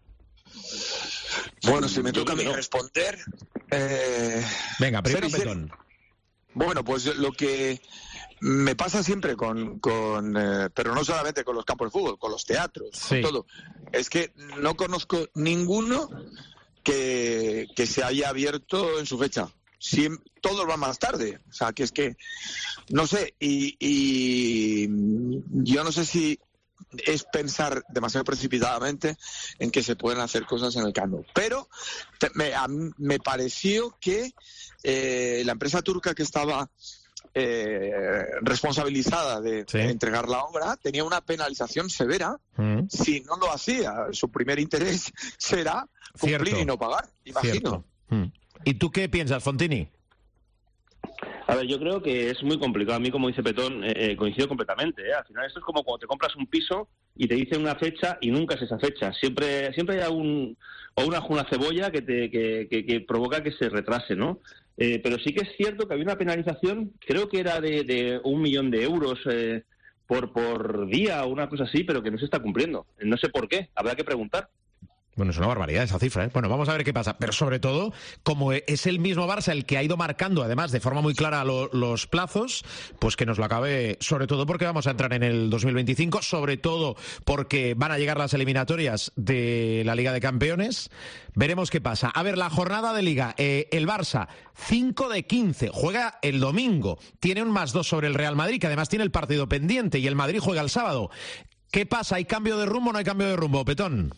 Bueno, si me toca a mí responder... Eh... Venga, primero Petón. Bueno, pues lo que me pasa siempre con... con eh, pero no solamente con los campos de fútbol, con los teatros, sí. con todo. Es que no conozco ninguno que, que se haya abierto en su fecha. Siem- todos van más tarde. O sea, que es que... No sé, y, y yo no sé si... es pensar demasiado precipitadamente en que se pueden hacer cosas en el Camp Nou. Pero te, me, a, me pareció que eh, la empresa turca que estaba eh, responsabilizada de, sí. de entregar la obra tenía una penalización severa mm. si no lo hacía. Su primer interés será cumplir Cierto. y no pagar, imagino. Mm. ¿Y tú qué piensas, Fontini? A ver, yo creo que es muy complicado. A mí, como dice Petón, eh, coincido completamente. ¿eh? Al final esto es como cuando te compras un piso y te dicen una fecha y nunca es esa fecha. Siempre siempre hay un, o una, una cebolla que, te, que, que, que provoca que se retrase, ¿no? Eh, pero sí que es cierto que había una penalización, creo que era de, de un millón de euros eh, por, por día o una cosa así, pero que no se está cumpliendo. No sé por qué, habrá que preguntar. Bueno, es una barbaridad esa cifra, ¿eh? Bueno, vamos a ver qué pasa. Pero sobre todo, como es el mismo Barça el que ha ido marcando, además, de forma muy clara lo, los plazos, pues que nos lo acabe, sobre todo porque vamos a entrar en el dos mil veinticinco, sobre todo porque van a llegar las eliminatorias de la Liga de Campeones. Veremos qué pasa. A ver, la jornada de Liga. Eh, el Barça, cinco de quince, juega el domingo. Tiene un más dos sobre el Real Madrid, que además tiene el partido pendiente, y el Madrid juega el sábado. ¿Qué pasa? ¿Hay cambio de rumbo o no hay cambio de rumbo, Petón?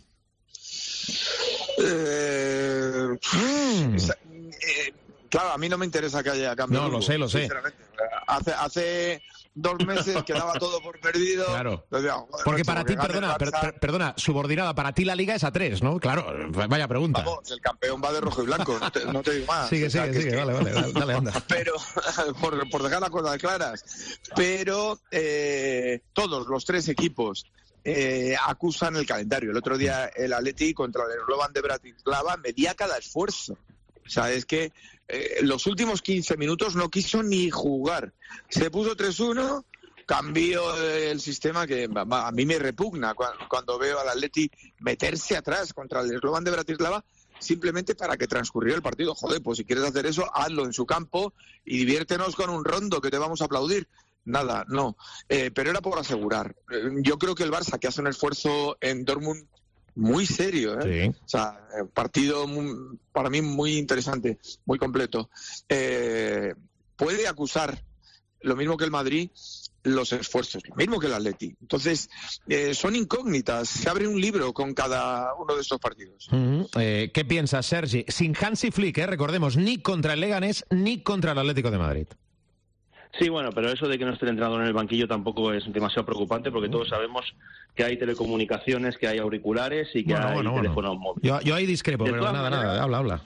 Eh, mm. eh, claro, a mí no me interesa que haya cambio. No, de lo sé, lo sé. Hace, hace dos meses quedaba todo por perdido. Claro. Decía, porque para ti, perdona, per, per, perdona, subordinada, para ti la Liga es a tres, ¿no? Claro, vaya pregunta. Vamos, el campeón va de rojo y blanco, no te, no te digo más. Sigue, o sea, sigue, sigue, que... vale, vale, dale, dale, anda. Pero, por, por dejar las cosas claras, pero eh, todos los tres equipos Eh, acusan el calendario. El otro día el Atleti contra el Slovan de Bratislava medía cada esfuerzo. O sea, es que eh, los últimos quince minutos no quiso ni jugar. Se puso tres uno, cambió el sistema que a mí me repugna cuando, cuando veo al Atleti meterse atrás contra el Slovan de Bratislava simplemente para que transcurriera el partido. Joder, pues si quieres hacer eso, hazlo en su campo y diviértenos con un rondo que te vamos a aplaudir. Nada, no. Eh, pero era por asegurar. Eh, yo creo que el Barça, que hace un esfuerzo en Dortmund muy serio, ¿eh? Sí. O sea, partido muy, para mí muy interesante, muy completo. Eh, puede acusar, lo mismo que el Madrid, los esfuerzos, lo mismo que el Atleti. Entonces, eh, son incógnitas. Se abre un libro con cada uno de estos partidos. Mm-hmm. eh, ¿Qué piensas, Sergi? Sin Hansi Flick, eh, recordemos, ni contra el Leganés ni contra el Atlético de Madrid. Sí, bueno, pero eso de que no esté el entrenador en el banquillo tampoco es demasiado preocupante porque todos sabemos que hay telecomunicaciones, que hay auriculares y que bueno, hay bueno, teléfonos bueno. móviles. Yo, yo ahí discrepo, de pero nada, maneras... nada, habla, habla.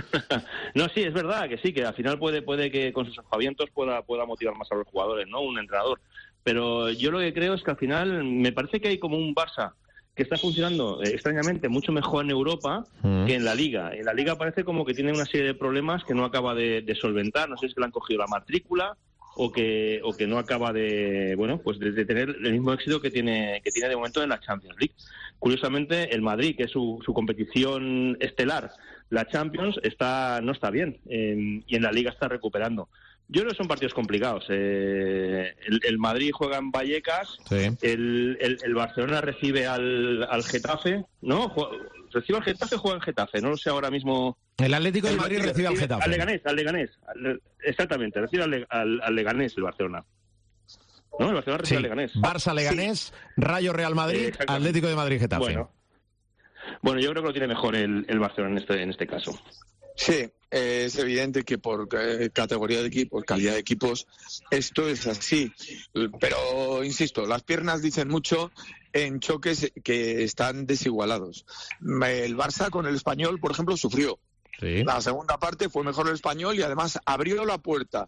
No, sí, es verdad que sí, que al final puede puede que con sus aspavientos pueda, pueda motivar más a los jugadores, ¿no? Un entrenador. Pero yo lo que creo es que al final me parece que hay como un Barça que está funcionando eh, extrañamente mucho mejor en Europa mm. que en la Liga. En la Liga parece como que tiene una serie de problemas que no acaba de, de solventar. No sé si es que le han cogido la matrícula o que o que no acaba de bueno pues de, de tener el mismo éxito que tiene que tiene de momento en la Champions League. Curiosamente, el Madrid, que es su, su competición estelar, la Champions, está no está bien eh, y en la Liga está recuperando. Yo creo que son partidos complicados. Eh, el, el Madrid juega en Vallecas, sí. el, el, el Barcelona recibe al, al Getafe, ¿no? Recibe al Getafe, juega en Getafe, no lo sé ahora mismo. El Atlético de Madrid recibe al Getafe. Al Leganés, al Leganés. Al, exactamente, recibe al, al, al Leganés el Barcelona. ¿No? El Barcelona recibe sí. al Leganés. Barça, Leganés, sí. Rayo, Real Madrid, eh, Atlético de Madrid, Getafe. Bueno. bueno, yo creo que lo tiene mejor el, el Barcelona en este, en este caso. Sí, eh, es evidente que por eh, categoría de equipos, calidad de equipos, esto es así. Pero, insisto, las piernas dicen mucho en choques que están desigualados. El Barça con el Español, por ejemplo, sufrió. Sí. La segunda parte fue mejor el Español y además abrió la puerta.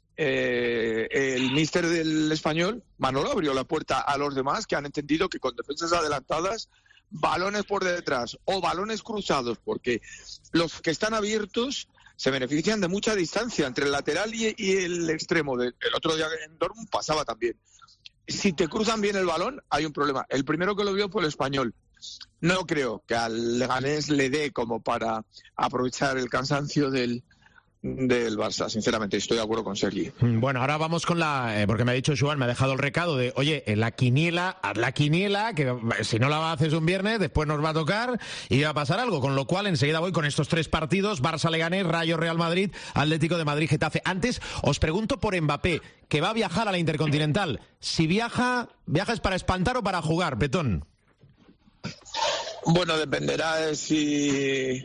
Eh, el míster del Español, Manolo, abrió la puerta a los demás que han entendido que con defensas adelantadas balones por detrás o balones cruzados, porque los que están abiertos se benefician de mucha distancia entre el lateral y, y el extremo. De, el otro día en Dortmund pasaba también. Si te cruzan bien el balón, hay un problema. El primero que lo vio fue el Español. No creo que al Leganés le dé como para aprovechar el cansancio del, del Barça, sinceramente. Estoy de acuerdo con Sergi. Bueno, ahora vamos con la... Eh, porque me ha dicho Joan, me ha dejado el recado de, oye, en la quiniela, haz la quiniela, que si no la haces un viernes, después nos va a tocar y va a pasar algo. Con lo cual, enseguida voy con estos tres partidos, Barça-Leganés, Rayo-Real Madrid, Atlético de Madrid-Getafe. Antes, os pregunto por Mbappé, que va a viajar a la Intercontinental. Si viaja, ¿viaja es para espantar o para jugar, Petón? Bueno, dependerá de si...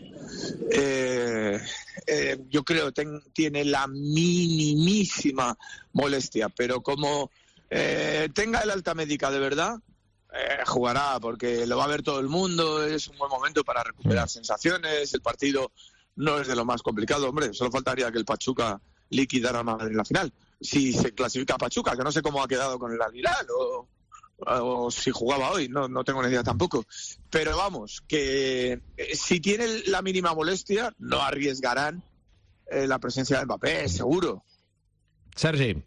Eh, eh, yo creo que tiene la minimísima molestia, pero como eh, tenga el alta médica de verdad, eh, jugará, porque lo va a ver todo el mundo, es un buen momento para recuperar sensaciones, el partido no es de lo más complicado, hombre, solo faltaría que el Pachuca liquidara a Madrid en la final. Si se clasifica a Pachuca, que no sé cómo ha quedado con el Al Hilal o... o si jugaba hoy, no, no tengo ni idea tampoco. Pero vamos, que si tiene la mínima molestia, no arriesgarán eh, la presencia de Mbappé, seguro. Sergi.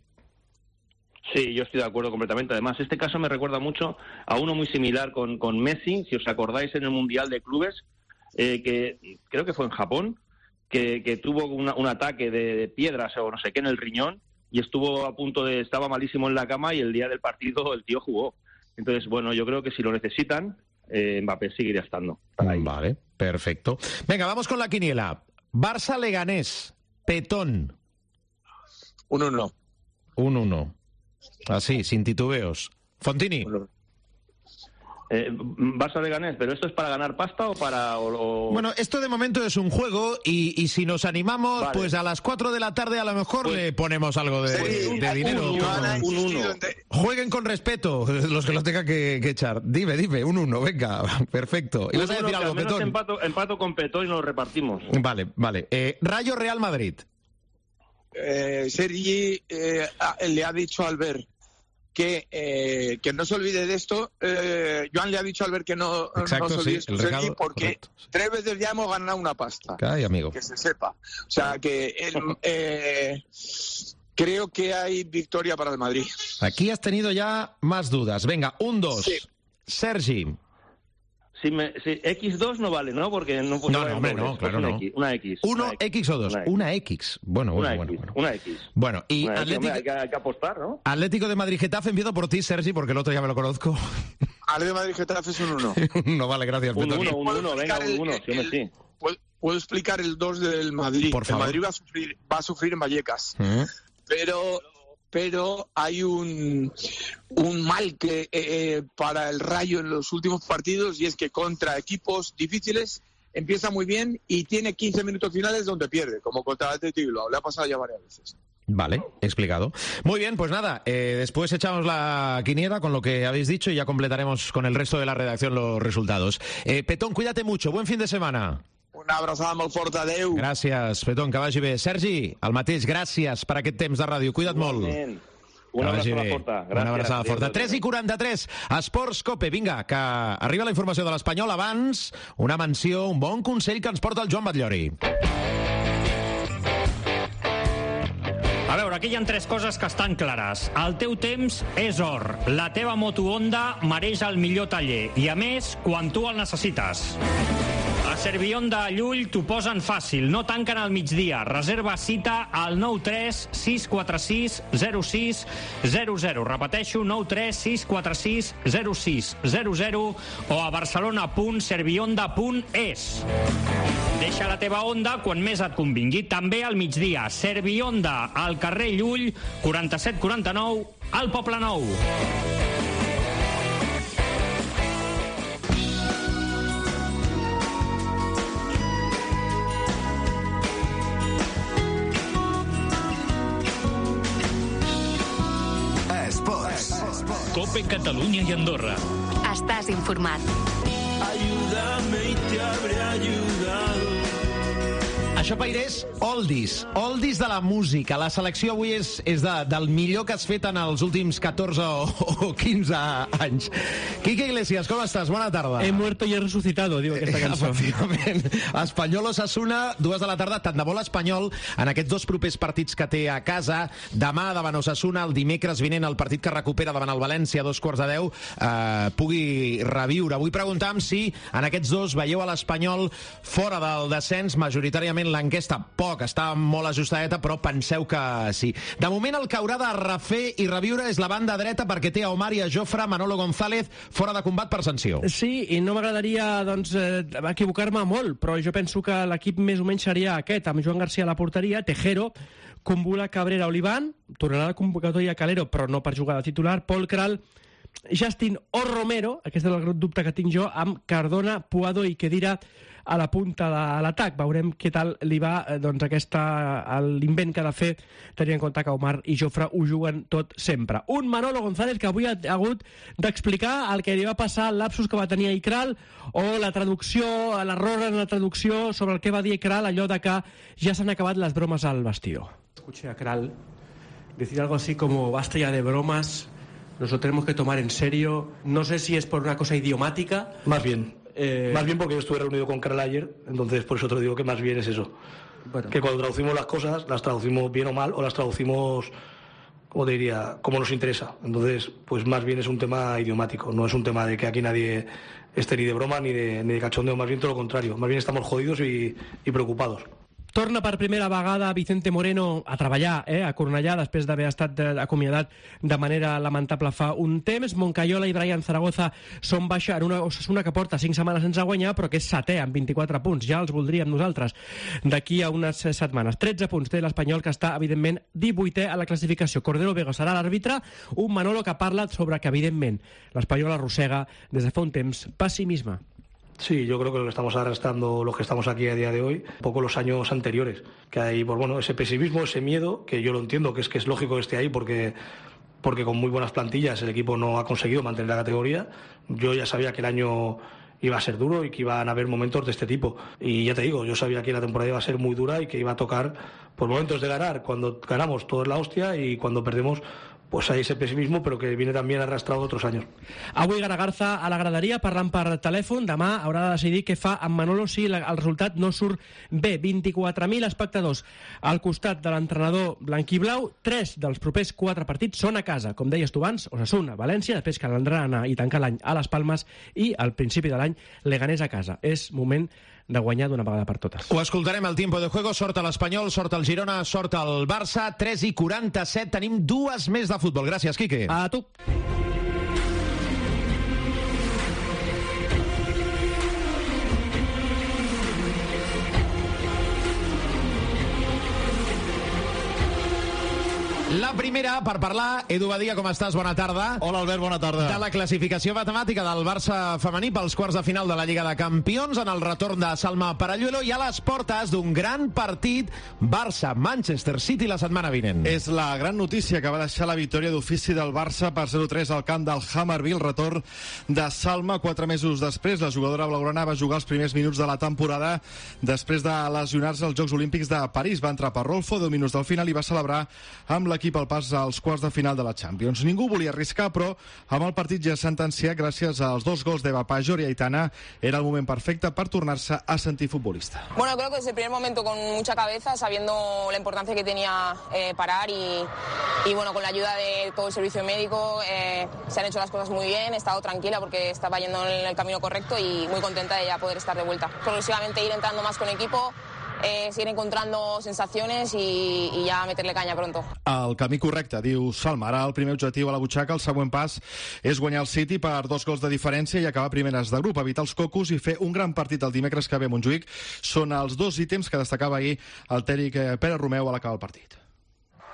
Sí, yo estoy de acuerdo completamente. Además, este caso me recuerda mucho a uno muy similar con, con Messi, si os acordáis, en el Mundial de Clubes, eh, que creo que fue en Japón, que, que tuvo una, un ataque de, de piedras o no sé qué en el riñón, y estuvo a punto de... estaba malísimo en la cama y el día del partido el tío jugó. Entonces, bueno, yo creo que si lo necesitan, eh, Mbappé seguiría estando. Ahí. Vale, perfecto. Venga, vamos con la quiniela. Barça-Leganés, Petón. Un uno. Un uno. Así, sin titubeos. Fontini. Eh, Barça-Leganés, ¿pero esto es para ganar pasta o para...? O, o... Bueno, esto de momento es un juego y, y si nos animamos, vale, pues a las cuatro de la tarde a lo mejor pues, le ponemos algo de, sí, de dinero. Un, un, un uno. Jueguen con respeto los que lo tengan que, que echar. Dime, dime, un uno, venga, perfecto. ¿Y vas a decir algo, Petón? Empato, empato con Petón y nos repartimos. Vale, vale. Eh, Rayo-Real Madrid. Eh, Sergi eh, le ha dicho a Albert que, eh, que no se olvide de esto. eh, Joan le ha dicho a Albert que no, Exacto, no se olvide sí, esto, el Sergi, regalo, porque correcto, sí. tres veces ya hemos ganado una pasta. Ay, amigo. Que se sepa. O sea, que el, eh, creo que hay victoria para el Madrid. Aquí has tenido ya más dudas. Venga, un dos. Sí. Sergi. Si me, si equis dos no vale, ¿no? Porque no No, no, hombre, no, claro, una no. X, una X. Uno, una X, X o dos. Una X. Una X. Bueno, bueno, una bueno, X, bueno. Una X. Bueno, y Una X, Atlético... hombre, hay, que, hay que apostar, ¿no? Atlético de Madrid-Getafe, empiezo por ti, Sergi, porque el otro ya me lo conozco. Atlético de Madrid-Getafe es un uno. No vale, gracias. Un Petón. uno, un uno, venga, un uno, sí, hombre, sí. ¿Puedo, puedo explicar el dos del Madrid? Por favor. El Madrid va a sufrir, va a sufrir en Vallecas. ¿Eh? Pero... pero hay un, un mal que eh, para el Rayo en los últimos partidos, y es que contra equipos difíciles empieza muy bien y tiene quince minutos finales donde pierde, como contra el Athletic Bilbao. Le ha pasado ya varias veces. Vale, explicado. Muy bien, pues nada, eh, después echamos la quiniela con lo que habéis dicho y ya completaremos con el resto de la redacción los resultados. Eh, Petón, cuídate mucho, buen fin de semana. Una abraçada molt forta, adeu. Gràcies, Petón, que vagi bé. Sergi, el mateix, gràcies per aquest temps de ràdio. Cuida't molt. Una abraçada forta. Gràcies. Una abraçada forta. tres i quaranta-tres, Esports Cope. Vinga, que arriba la informació de l'Espanyol. Abans, una menció, un bon consell que ens porta el Joan Batllori. A veure, aquí hi ha tres coses que estan clares. El teu temps és or. La teva moto Honda mereix el millor taller. I a més, quan tu el necessites. A Servihonda a Llull t'ho posen fàcil, no tanquen al migdia. Reserva cita al nou tres sis quatre sis zero sis zero zero. Repeteixo, nou tres sis quatre sis zero sis zero zero o a barcelona punt servihonda punt es. Deixa la teva Honda quan més et convingui. També al migdia. Servihonda, al carrer Llull, quaranta-set quaranta-nou, al Poble Nou. Cope Catalunya i Andorra. Estàs informat. Ayúdame y te habré ayudado. Això, Peiré, és oldies, oldies de la música. La selecció avui és, és de, del millor que has fet en els últims catorze o, o quinze anys. Quique Iglesias, com estàs? Bona tarda. He muerto y he resucitado, diu aquesta cançó. Efectivament. Espanyol Osasuna, dues de la tarda, tant de bo l'Espanyol, en aquests dos propers partits que té a casa, demà davant Osasuna, el dimecres vinent el partit que recupera davant el València a dos quarts de deu, eh, pugui reviure. Avui preguntàvem si en aquests dos veieu a l'Espanyol fora del descens, majoritàriament l'enquesta poc, està molt ajustadeta, però penseu que sí. De moment el que haurà de refer i reviure és la banda dreta perquè té a Omar i a Jofre, Manolo González, fora de combat per sanció. Sí, i no m'agradaria doncs, eh, equivocar-me molt, però jo penso que l'equip més o menys seria aquest, amb Joan García a la porteria, Tejero, Kumbula, Cabrera, Oliván, tornarà a la convocatòria Calero, però no per jugar de titular, Pol Kral, Justin o Romero, aquest és el gran dubte que tinc jo, amb Cardona, Puado i Kedira a la punta de l'atac. Veurem què tal li va doncs, aquesta, l'invent que ha de fer, tenint en compte que Omar i Jofre ho juguen tot sempre. Un Manolo González que avui ha hagut d'explicar el que li va passar, el lapsus que va tenir a Ikral, o la traducció, l'error en la traducció sobre el que va dir Ikral, allò de que ja s'han acabat les bromes al vestidor. Escuché a Kral decir algo así como basta ya de bromas, nos lo tenemos que tomar en serio. No sé si es por una cosa idiomática. Más bien. Eh... Más bien porque yo estuve reunido con Kral ayer, entonces por eso te lo digo que más bien es eso. Bueno. Que cuando traducimos las cosas, las traducimos bien o mal, o las traducimos, como te diría, como nos interesa. Entonces, pues más bien es un tema idiomático, no es un tema de que aquí nadie esté ni de broma ni de, ni de cachondeo, más bien todo lo contrario. Más bien estamos jodidos y, y preocupados. Torna per primera vegada Vicente Moreno a treballar eh, a Cornellà després d'haver estat acomiadat de manera lamentable fa un temps. Moncayola i Brian Zaragoza són baixa en una Osasuna que porta cinc setmanes sense guanyar, però que és setè amb vint-i-quatre punts. Ja els voldríem nosaltres d'aquí a unes setmanes. tretze punts té l'Espanyol, que està evidentment divuitè a la classificació. Cordero Vego serà l'àrbitre, un Manolo que parla sobre que evidentment l'Espanyol arrossega des de fa un temps pessimisme. Sí, yo creo que lo que estamos arrastrando los que estamos aquí a día de hoy, un poco los años anteriores, que hay, pues bueno, ese pesimismo, ese miedo, que yo lo entiendo, que es que es lógico que esté ahí porque, porque con muy buenas plantillas el equipo no ha conseguido mantener la categoría. Yo ya sabía que el año iba a ser duro y que iban a haber momentos de este tipo. Y ya te digo, yo sabía que la temporada iba a ser muy dura y que iba a tocar por momentos de ganar. Cuando ganamos todo es la hostia y cuando perdemos pues hay ese pessimismo, però que viene també arrastrado otros años. Avui Garagarza a la graderia parlant per telèfon. Demà haurà de decidir què fa amb Manolo si el resultat no surt bé. vint-i-quatre mil espectadors al costat de l'entrenador blanquiblau. Tres dels propers quatre partits són a casa. Com deies tu abans, Osasuna, València, després caldrà anar i tancar l'any a les Palmes i al principi de l'any Leganés a casa. És moment de guanyar d'una vegada per totes. Ho escoltarem al Tiempo de Juego. Sort a l'Espanyol, sort al Girona, sort al Barça. tres i quaranta-set. Tenim dues més de futbol. Gràcies, Quique. A tu. La primera, per parlar, Edu Badia, com estàs? Bona tarda. Hola, Albert, bona tarda. De la classificació matemàtica del Barça femení pels quarts de final de la Lliga de Campions, en el retorn de Salma Paralluelo i a les portes d'un gran partit Barça-Manchester City la setmana vinent. És la gran notícia que va deixar la victòria d'ofici del Barça per zero tres al camp del Hammarby, el retorn de Salma. Quatre mesos després, la jugadora blaugrana va jugar els primers minuts de la temporada després de lesionar-se als Jocs Olímpics de París. Va entrar per Rolfo, deu minuts del final, i va celebrar amb l'equip al pas als quarts de final de la Champions. Ningú volia arriscar, però amb el partit ja sentenciat gràcies als dos gols d'Eva Pajor i Aitana, era el moment perfecte per tornar-se a sentir futbolista. Bueno, creo que desde el primer momento con mucha cabeza, sabiendo la importancia que tenía eh, parar y, y bueno, con la ayuda de todo el servicio médico eh, se han hecho las cosas muy bien, he estado tranquila porque estaba yendo en el camino correcto y muy contenta de ya poder estar de vuelta. Progresivamente ir entrando más con equipo, Eh, seguir encontrando sensaciones y, y ya meterle caña pronto. El camí correcte, diu Salma. Ara el primer objectiu a la butxaca, el següent pas és guanyar el City per dos gols de diferència i acabar primeres de grup, evitar els cocos i fer un gran partit el dimecres que ve a Montjuïc. Són els dos ítems que destacava ahir el tècnic Pere Romeu a l'acabar el partit.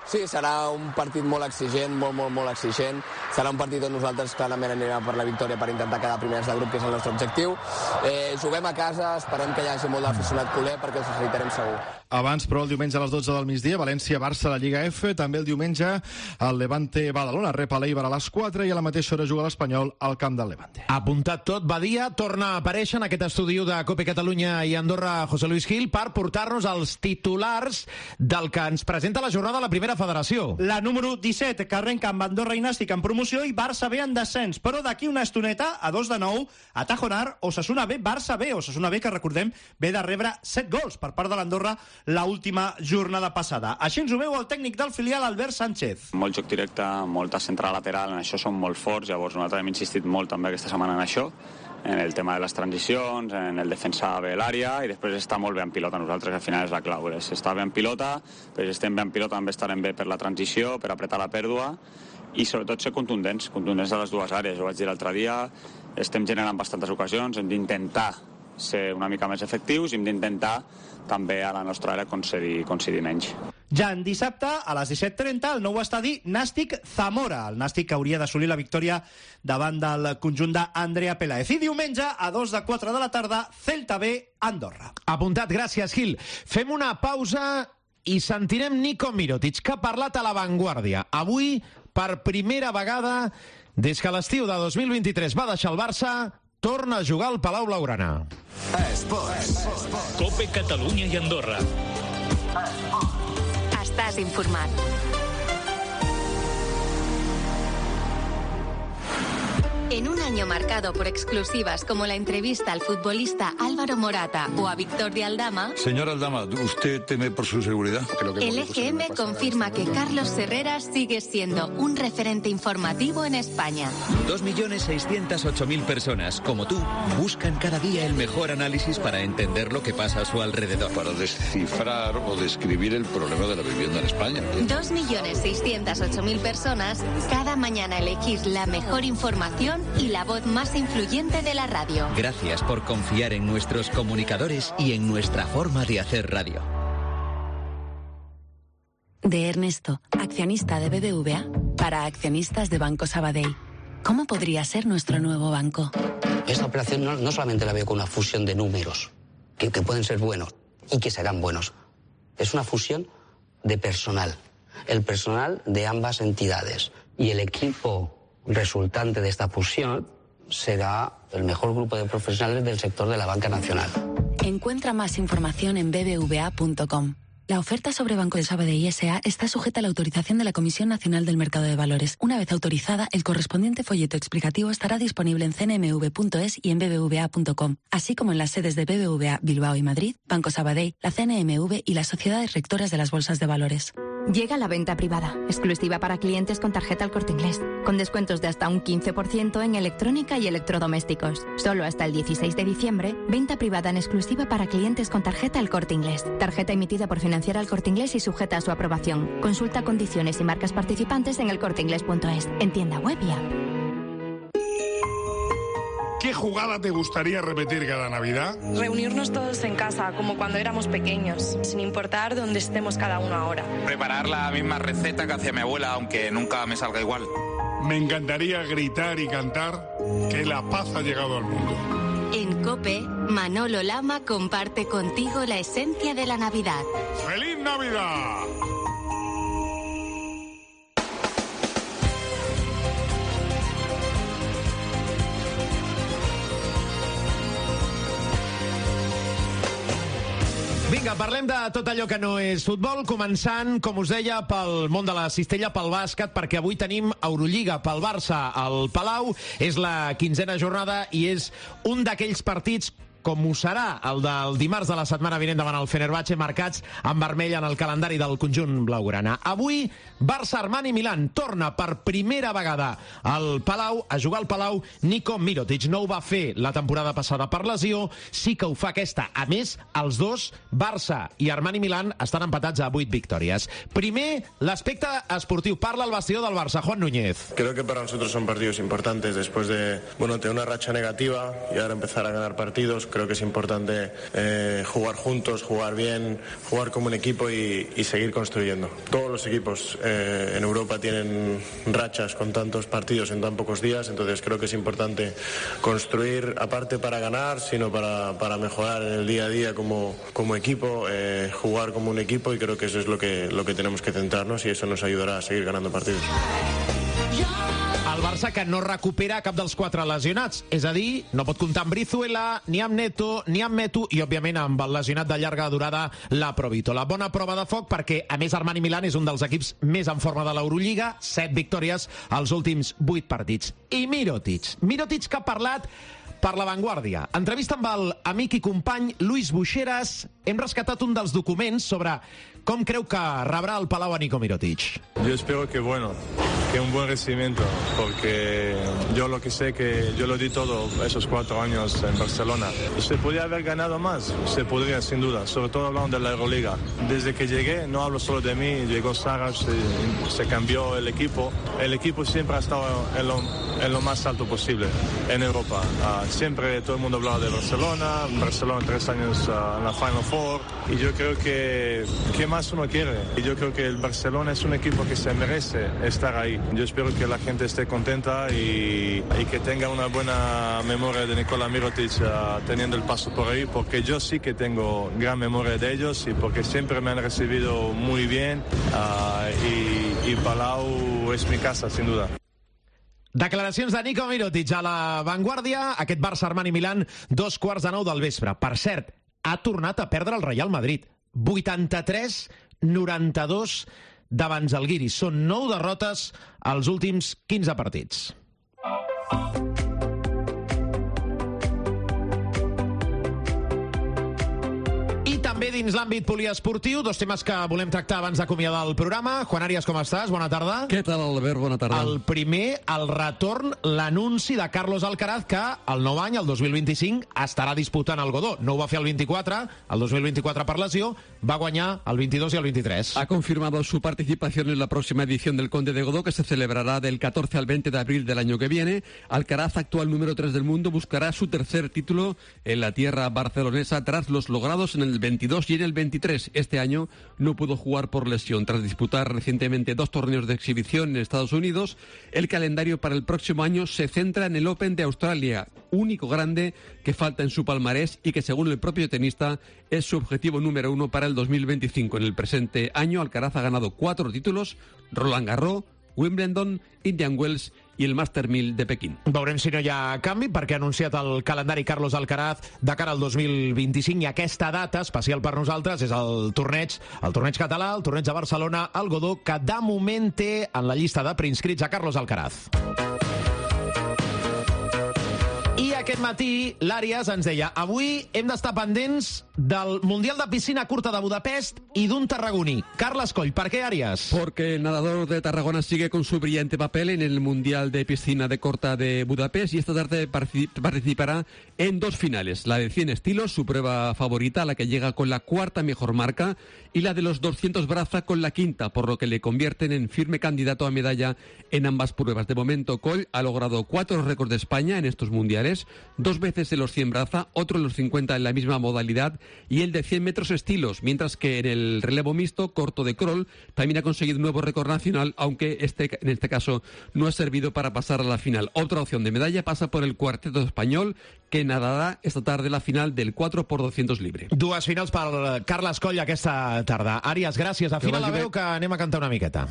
Sí, serà un partit molt exigent, molt, molt, molt exigent. Serà un partit on nosaltres clarament anirem per la victòria per intentar quedar primers de grup, que és el nostre objectiu. Eh, juguem a casa, esperem que hi hagi molt d'aficionat culer perquè els necessitarem segur. Abans, però, el diumenge a les dotze del migdia, València-Barça a la Lliga F. També el diumenge, el Levante-Badalona rep a l'Eibar a les quatre i a la mateixa hora juga l'Espanyol al camp del Levante. Apuntat tot, Badia torna a aparèixer en aquest estudi de Cope Catalunya i Andorra José Luis Gil per portar-nos els titulars del que ens presenta la jornada de la primera federació. La número disset, que arrenca amb Andorra i Nàstic en promoció i Barça B en descens. Però d'aquí una estoneta, a dos de nou, a Tajonar, Osasuna B, Barça B. Osasuna B, que recordem, ve de rebre set gols per part de l'Andorra la última jornada passada. Així ens ho veu el tècnic del filial, Albert Sánchez. Molt joc directe, molta central lateral, en això són molt forts, llavors nosaltres hem insistit molt també aquesta setmana en això, en el tema de les transicions, en el defensar bé l'àrea i després estar molt bé en pilota. Nosaltres al final és la clau, és estar bé en pilota, però si estem bé en pilota també estarem bé per la transició, per apretar la pèrdua i sobretot ser contundents, contundents de les dues àrees. Ho vaig dir l'altre dia, estem generant bastantes ocasions, hem d'intentar ser una mica més efectius i hem d'intentar també a la nostra àrea concedir, concedir menys. Ja en dissabte, a les disset trenta, el nou estadi Nàstic-Zamora. El Nàstic que hauria d'assolir la victòria davant del conjunt d'Andrea Peláez. I diumenge, a dos de quatre de la tarda, Celta B, Andorra. Apuntat, gràcies, Gil. Fem una pausa i sentirem Nico Mirotic, que ha parlat a La Vanguardia. Avui, per primera vegada, des que l'estiu de dos mil vint-i-tres va deixar el Barça, torna a jugar al Palau Blaugrana. Esports. Cope Catalunya i Andorra. Estàs informat. En un año marcado por exclusivas como la entrevista al futbolista Álvaro Morata o a Víctor de Aldama, Señor Aldama, ¿usted teme por su seguridad? el E G M confirma que Carlos Herreras sigue siendo un referente informativo en España. Dos millones seiscientas ocho mil personas, como tú, buscan cada día el mejor análisis para entender lo que pasa a su alrededor. Para descifrar o describir el problema de la vivienda en España. Dos millones seiscientas ocho mil personas, cada mañana elegís la mejor información y la voz más influyente de la radio. Gracias por confiar en nuestros comunicadores y en nuestra forma de hacer radio. De Ernesto, accionista de B B V A, para accionistas de Banco Sabadell. ¿Cómo podría ser nuestro nuevo banco? Esta operación no, no solamente la veo como una fusión de números, que, que pueden ser buenos y que serán buenos. Es una fusión de personal. El personal de ambas entidades. Y el equipo resultante de esta fusión será el mejor grupo de profesionales del sector de la banca nacional. Encuentra más información en b b v a punto com. La oferta sobre Banco de Sabadell S A está sujeta a la autorización de la Comisión Nacional del Mercado de Valores. Una vez autorizada, el correspondiente folleto explicativo estará disponible en c n m v punto es y en b b v a punto com, así como en las sedes de B B V A Bilbao y Madrid, Banco Sabadell, la C N M V y las sociedades rectoras de las bolsas de valores. Llega la venta privada, exclusiva para clientes con tarjeta El Corte Inglés, con descuentos de hasta un quince por ciento en electrónica y electrodomésticos. Solo hasta el dieciséis de diciembre, venta privada en exclusiva para clientes con tarjeta El Corte Inglés. Tarjeta emitida por Financiera El Corte Inglés y sujeta a su aprobación. Consulta condiciones y marcas participantes en el corte inglés punto es, en tienda web y app. ¿Qué jugada te gustaría repetir cada Navidad? Reunirnos todos en casa, como cuando éramos pequeños, sin importar dónde estemos cada uno ahora. Preparar la misma receta que hacía mi abuela, aunque nunca me salga igual. Me encantaría gritar y cantar que la paz ha llegado al mundo. En COPE, Manolo Lama comparte contigo la esencia de la Navidad. ¡Feliz Navidad! Vinga, parlem de tot allò que no és futbol, començant, com us deia, pel món de la cistella, pel bàsquet, perquè avui tenim Eurolliga pel Barça al Palau. És la quinzena jornada i és un d'aquells partits, com ho serà el del dimarts de la setmana vinent davant el Fenerbahçe, marcats en vermell en el calendari del conjunt blaugrana. Avui, Barça Armani Milán torna per primera vegada al Palau, a jugar al Palau, Nico Mirotic. No ho va fer la temporada passada per lesió, sí que ho fa aquesta. A més, els dos, Barça i Armani Milán, estan empatats a vuit victòries. Primer, l'aspecte esportiu. Parla el vestidor del Barça, Juan Núñez. Creo que para nosotros son partidos importantes después de, bueno, tener una racha negativa y ahora empezar a ganar partidos. Creo que es importante eh, jugar juntos, jugar bien, jugar como un equipo y, y seguir construyendo. Todos los equipos eh, en Europa tienen rachas con tantos partidos en tan pocos días, entonces creo que es importante construir, aparte para ganar, sino para, para mejorar en el día a día como, como equipo, eh, jugar como un equipo, y creo que eso es lo que, lo que tenemos que centrarnos, y eso nos ayudará a seguir ganando partidos. El Barça que no recupera cap dels quatre lesionats, és a dir, no pot comptar amb Brizuela, ni amb Neto, ni amb Metu i, òbviament, amb el lesionat de llarga durada, la Provito. La bona prova de foc perquè, a més, Armani Milán és un dels equips més en forma de l'Eurolliga, set victòries als últims vuit partits. I Mirotic, Mirotic que ha parlat per La Vanguardia. Entrevista amb el amic i company Luis Buixeras. Hem rescatat un dels documents sobre com creu que rebrà el Palau a Nico Mirotic. Yo espero que bueno, que un buen recibimiento, porque yo lo que sé que yo lo di todo esos cuatro años en Barcelona. Se podía haber ganado más, se podría sin duda, sobre todo hablando de la Euroliga. Desde que llegué, no hablo solo de mí, llegó Saras, se, se cambió el equipo. El equipo siempre ha estado en lo, en lo más alto posible en Europa. Uh, siempre todo el mundo hablaba de Barcelona, Barcelona tres años uh, en la Final Four, y yo creo que ¿qué más uno quiere? Y yo creo que el Barcelona es un equipo que se merece estar ahí. Yo espero que la gente esté contenta y, y que tenga una buena memoria de Nikola Mirotic uh, teniendo el paso por ahí, porque yo sí que tengo gran memoria de ellos y porque siempre me han recibido muy bien uh, y, y Palau es mi casa, sin duda. Declaracions de Nico Mirotic a La Vanguardia. Aquest Barça Armani Milán, dos quarts de nou del vespre. Per cert, ha tornat a perdre el Real Madrid. vuitanta-tres noranta-dos davant Zalgiris. Són nou derrotes als últims quinze partits. També dins l'àmbit poliesportiu, dos temes que volem tractar abans d'acomiadar el programa. Juan Arias, com estàs? Bona tarda. Què tal, Albert? Bona tarda. El primer, el retorn, l'anunci de Carlos Alcaraz, que el nou any, el dos mil vint-i-cinc, estarà disputant el Godó. No ho va fer el vint-i-quatre, el dos mil vint-i-quatre per lesió, va guanyar el veintidós i el veintitrés. Ha confirmado su participación en la próxima edición del Conde de Godó, que se celebrará del catorce al veinte de abril del año que viene. Alcaraz, actual número tres del mundo, buscará su tercer título en la tierra barcelonesa tras los logrados en el veintidós y en el veintitrés. Este año no pudo jugar por lesión. Tras disputar recientemente dos torneos de exhibición en Estados Unidos, el calendario para el próximo año se centra en el Open de Australia, único grande que falta en su palmarés y que, según el propio tenista, es su objetivo número uno para el dos mil veinticinco. En el presente año, Alcaraz ha ganado cuatro títulos: Roland Garros, Wimbledon, Indian Wells i el Master mil de Pequín. Veurem si no hi ha canvi, perquè ha anunciat el calendari Carlos Alcaraz de cara al dos mil vint-i-cinc, i aquesta data especial per nosaltres és el torneig, el torneig català, el torneig de Barcelona, el Godó, que de moment té en la llista de preinscrits a Carlos Alcaraz. I aquest matí l'Àries ens deia: avui hem d'estar pendents del Mundial de Piscina Curta de Budapest y de un tarragoní. Carles Coll, ¿por qué, Arias? Porque el nadador de Tarragona sigue con su brillante papel en el Mundial de Piscina de Corta de Budapest y esta tarde participará en dos finales. La de cien estilos, su prueba favorita, la que llega con la cuarta mejor marca, y la de los doscientos braza con la quinta, por lo que le convierten en firme candidato a medalla en ambas pruebas. De momento, Coll ha logrado cuatro récords de España en estos mundiales, dos veces en los cien braza, otro en los cincuenta en la misma modalidad y el de cien metros estilos, mientras que en el relevo mixto corto de crawl también ha conseguido un nuevo récord nacional, aunque este, en este caso no ha servido para pasar a la final. Otra opción de medalla pasa por el cuarteto español, que nadarà esta tarda la final del quatre por doscientos libre. Dues finals per Carles Coll aquesta tarda. Àries, gràcies. A final la veu que anem a cantar una miqueta.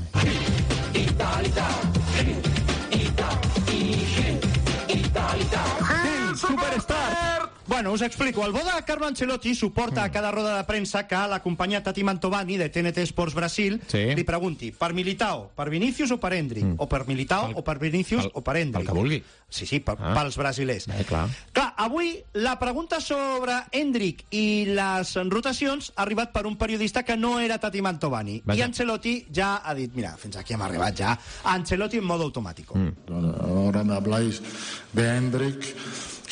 Superstar! Bueno, us explico. El bo de Carlo Ancelotti suporta a cada roda de premsa que l'acompanyat Tati Mantovani de T N T Sports Brasil sí. li pregunti per Militao, per Vinícius o per Endrick, mm. o per Militao el, o per Vinícius el, o per Endrick. El que vulgui. Sí, sí, per, ah. pels brasilers. Eh, clar. Clar, avui la pregunta sobre Endrick i les rotacions ha arribat per un periodista que no era Tati Mantovani. Vaja. I Ancelotti ja ha dit, mira, fins aquí hem arribat ja, Ancelotti en modo automático. Mm. Ahora me habláis de Endrick,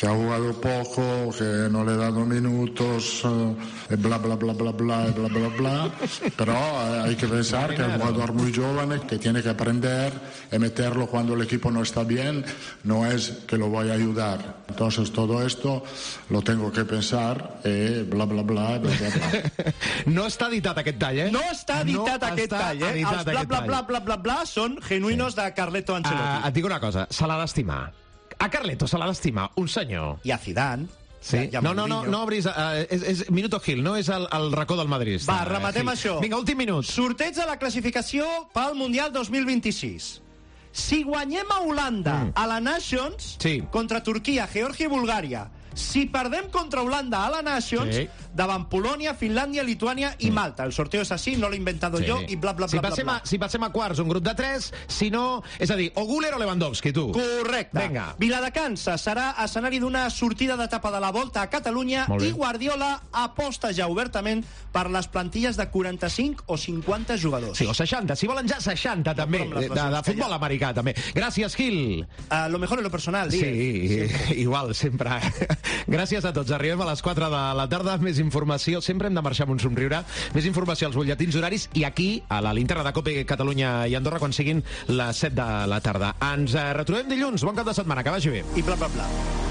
que ha jugado poco, que no le he dado minutos, eh, bla, bla, bla, bla, bla, bla, bla, bla. Pero eh, hay que pensar que es un jugador muy joven, que tiene que aprender y meterlo cuando el equipo no está bien, no es que lo voy a ayudar. Entonces todo esto lo tengo que pensar y bla, bla, bla, bla, bla, bla. No està editat aquest tall, eh? No està editat no aquest està tall, eh? editat Els bla, aquest bla, tall. bla, bla, bla, bla són genuïnos sí. de Carleto Ancelotti. Uh, et dic una cosa, se l'ha d'estimar. A Carleto se l'ha d'estimar, un senyor. I a Zidane. Sí? Ja, ja no, no, no, no obris... Uh, és, és Minuto Gil, no és el, el racó del Madrid. Va, rematem Gil. això. Vinga, últim minut. Sorteig de la classificació pel Mundial dos mil vint-i-sis. Si guanyem a Holanda mm. a la Nations, sí. contra Turquia, Geòrgia i Bulgària, si perdem contra Holanda a la Nations, sí. davant Polònia, Finlàndia, Lituània i mm. Malta. El sorteo és així, no l'he inventat sí. jo, i bla, bla, bla, si bla, passem bla. A, si passem a quarts, un grup de tres, si no... És a dir, o Güler o Lewandowski, tu. Correcte. Vinga. Viladecans serà escenari d'una sortida d'etapa de la Volta a Catalunya i Guardiola aposta ja obertament per les plantilles de quaranta-cinc o cinquanta jugadors. Sí, o seixanta, si volen ja seixanta, també, de, de, de futbol americà, també. Gràcies, Gil. Uh, lo mejor en lo personal, digues. Sí, sí, igual, sempre. Gràcies a tots. Arribem a les quatre de la tarda. Més informació. Sempre hem de marxar amb un somriure. Més informació als butlletins horaris i aquí, a la linterna de COPE Catalunya i Andorra, quan siguin les set de la tarda. Ens retrobem dilluns. Bon cap de setmana. Que vagi bé. I bla, bla, bla.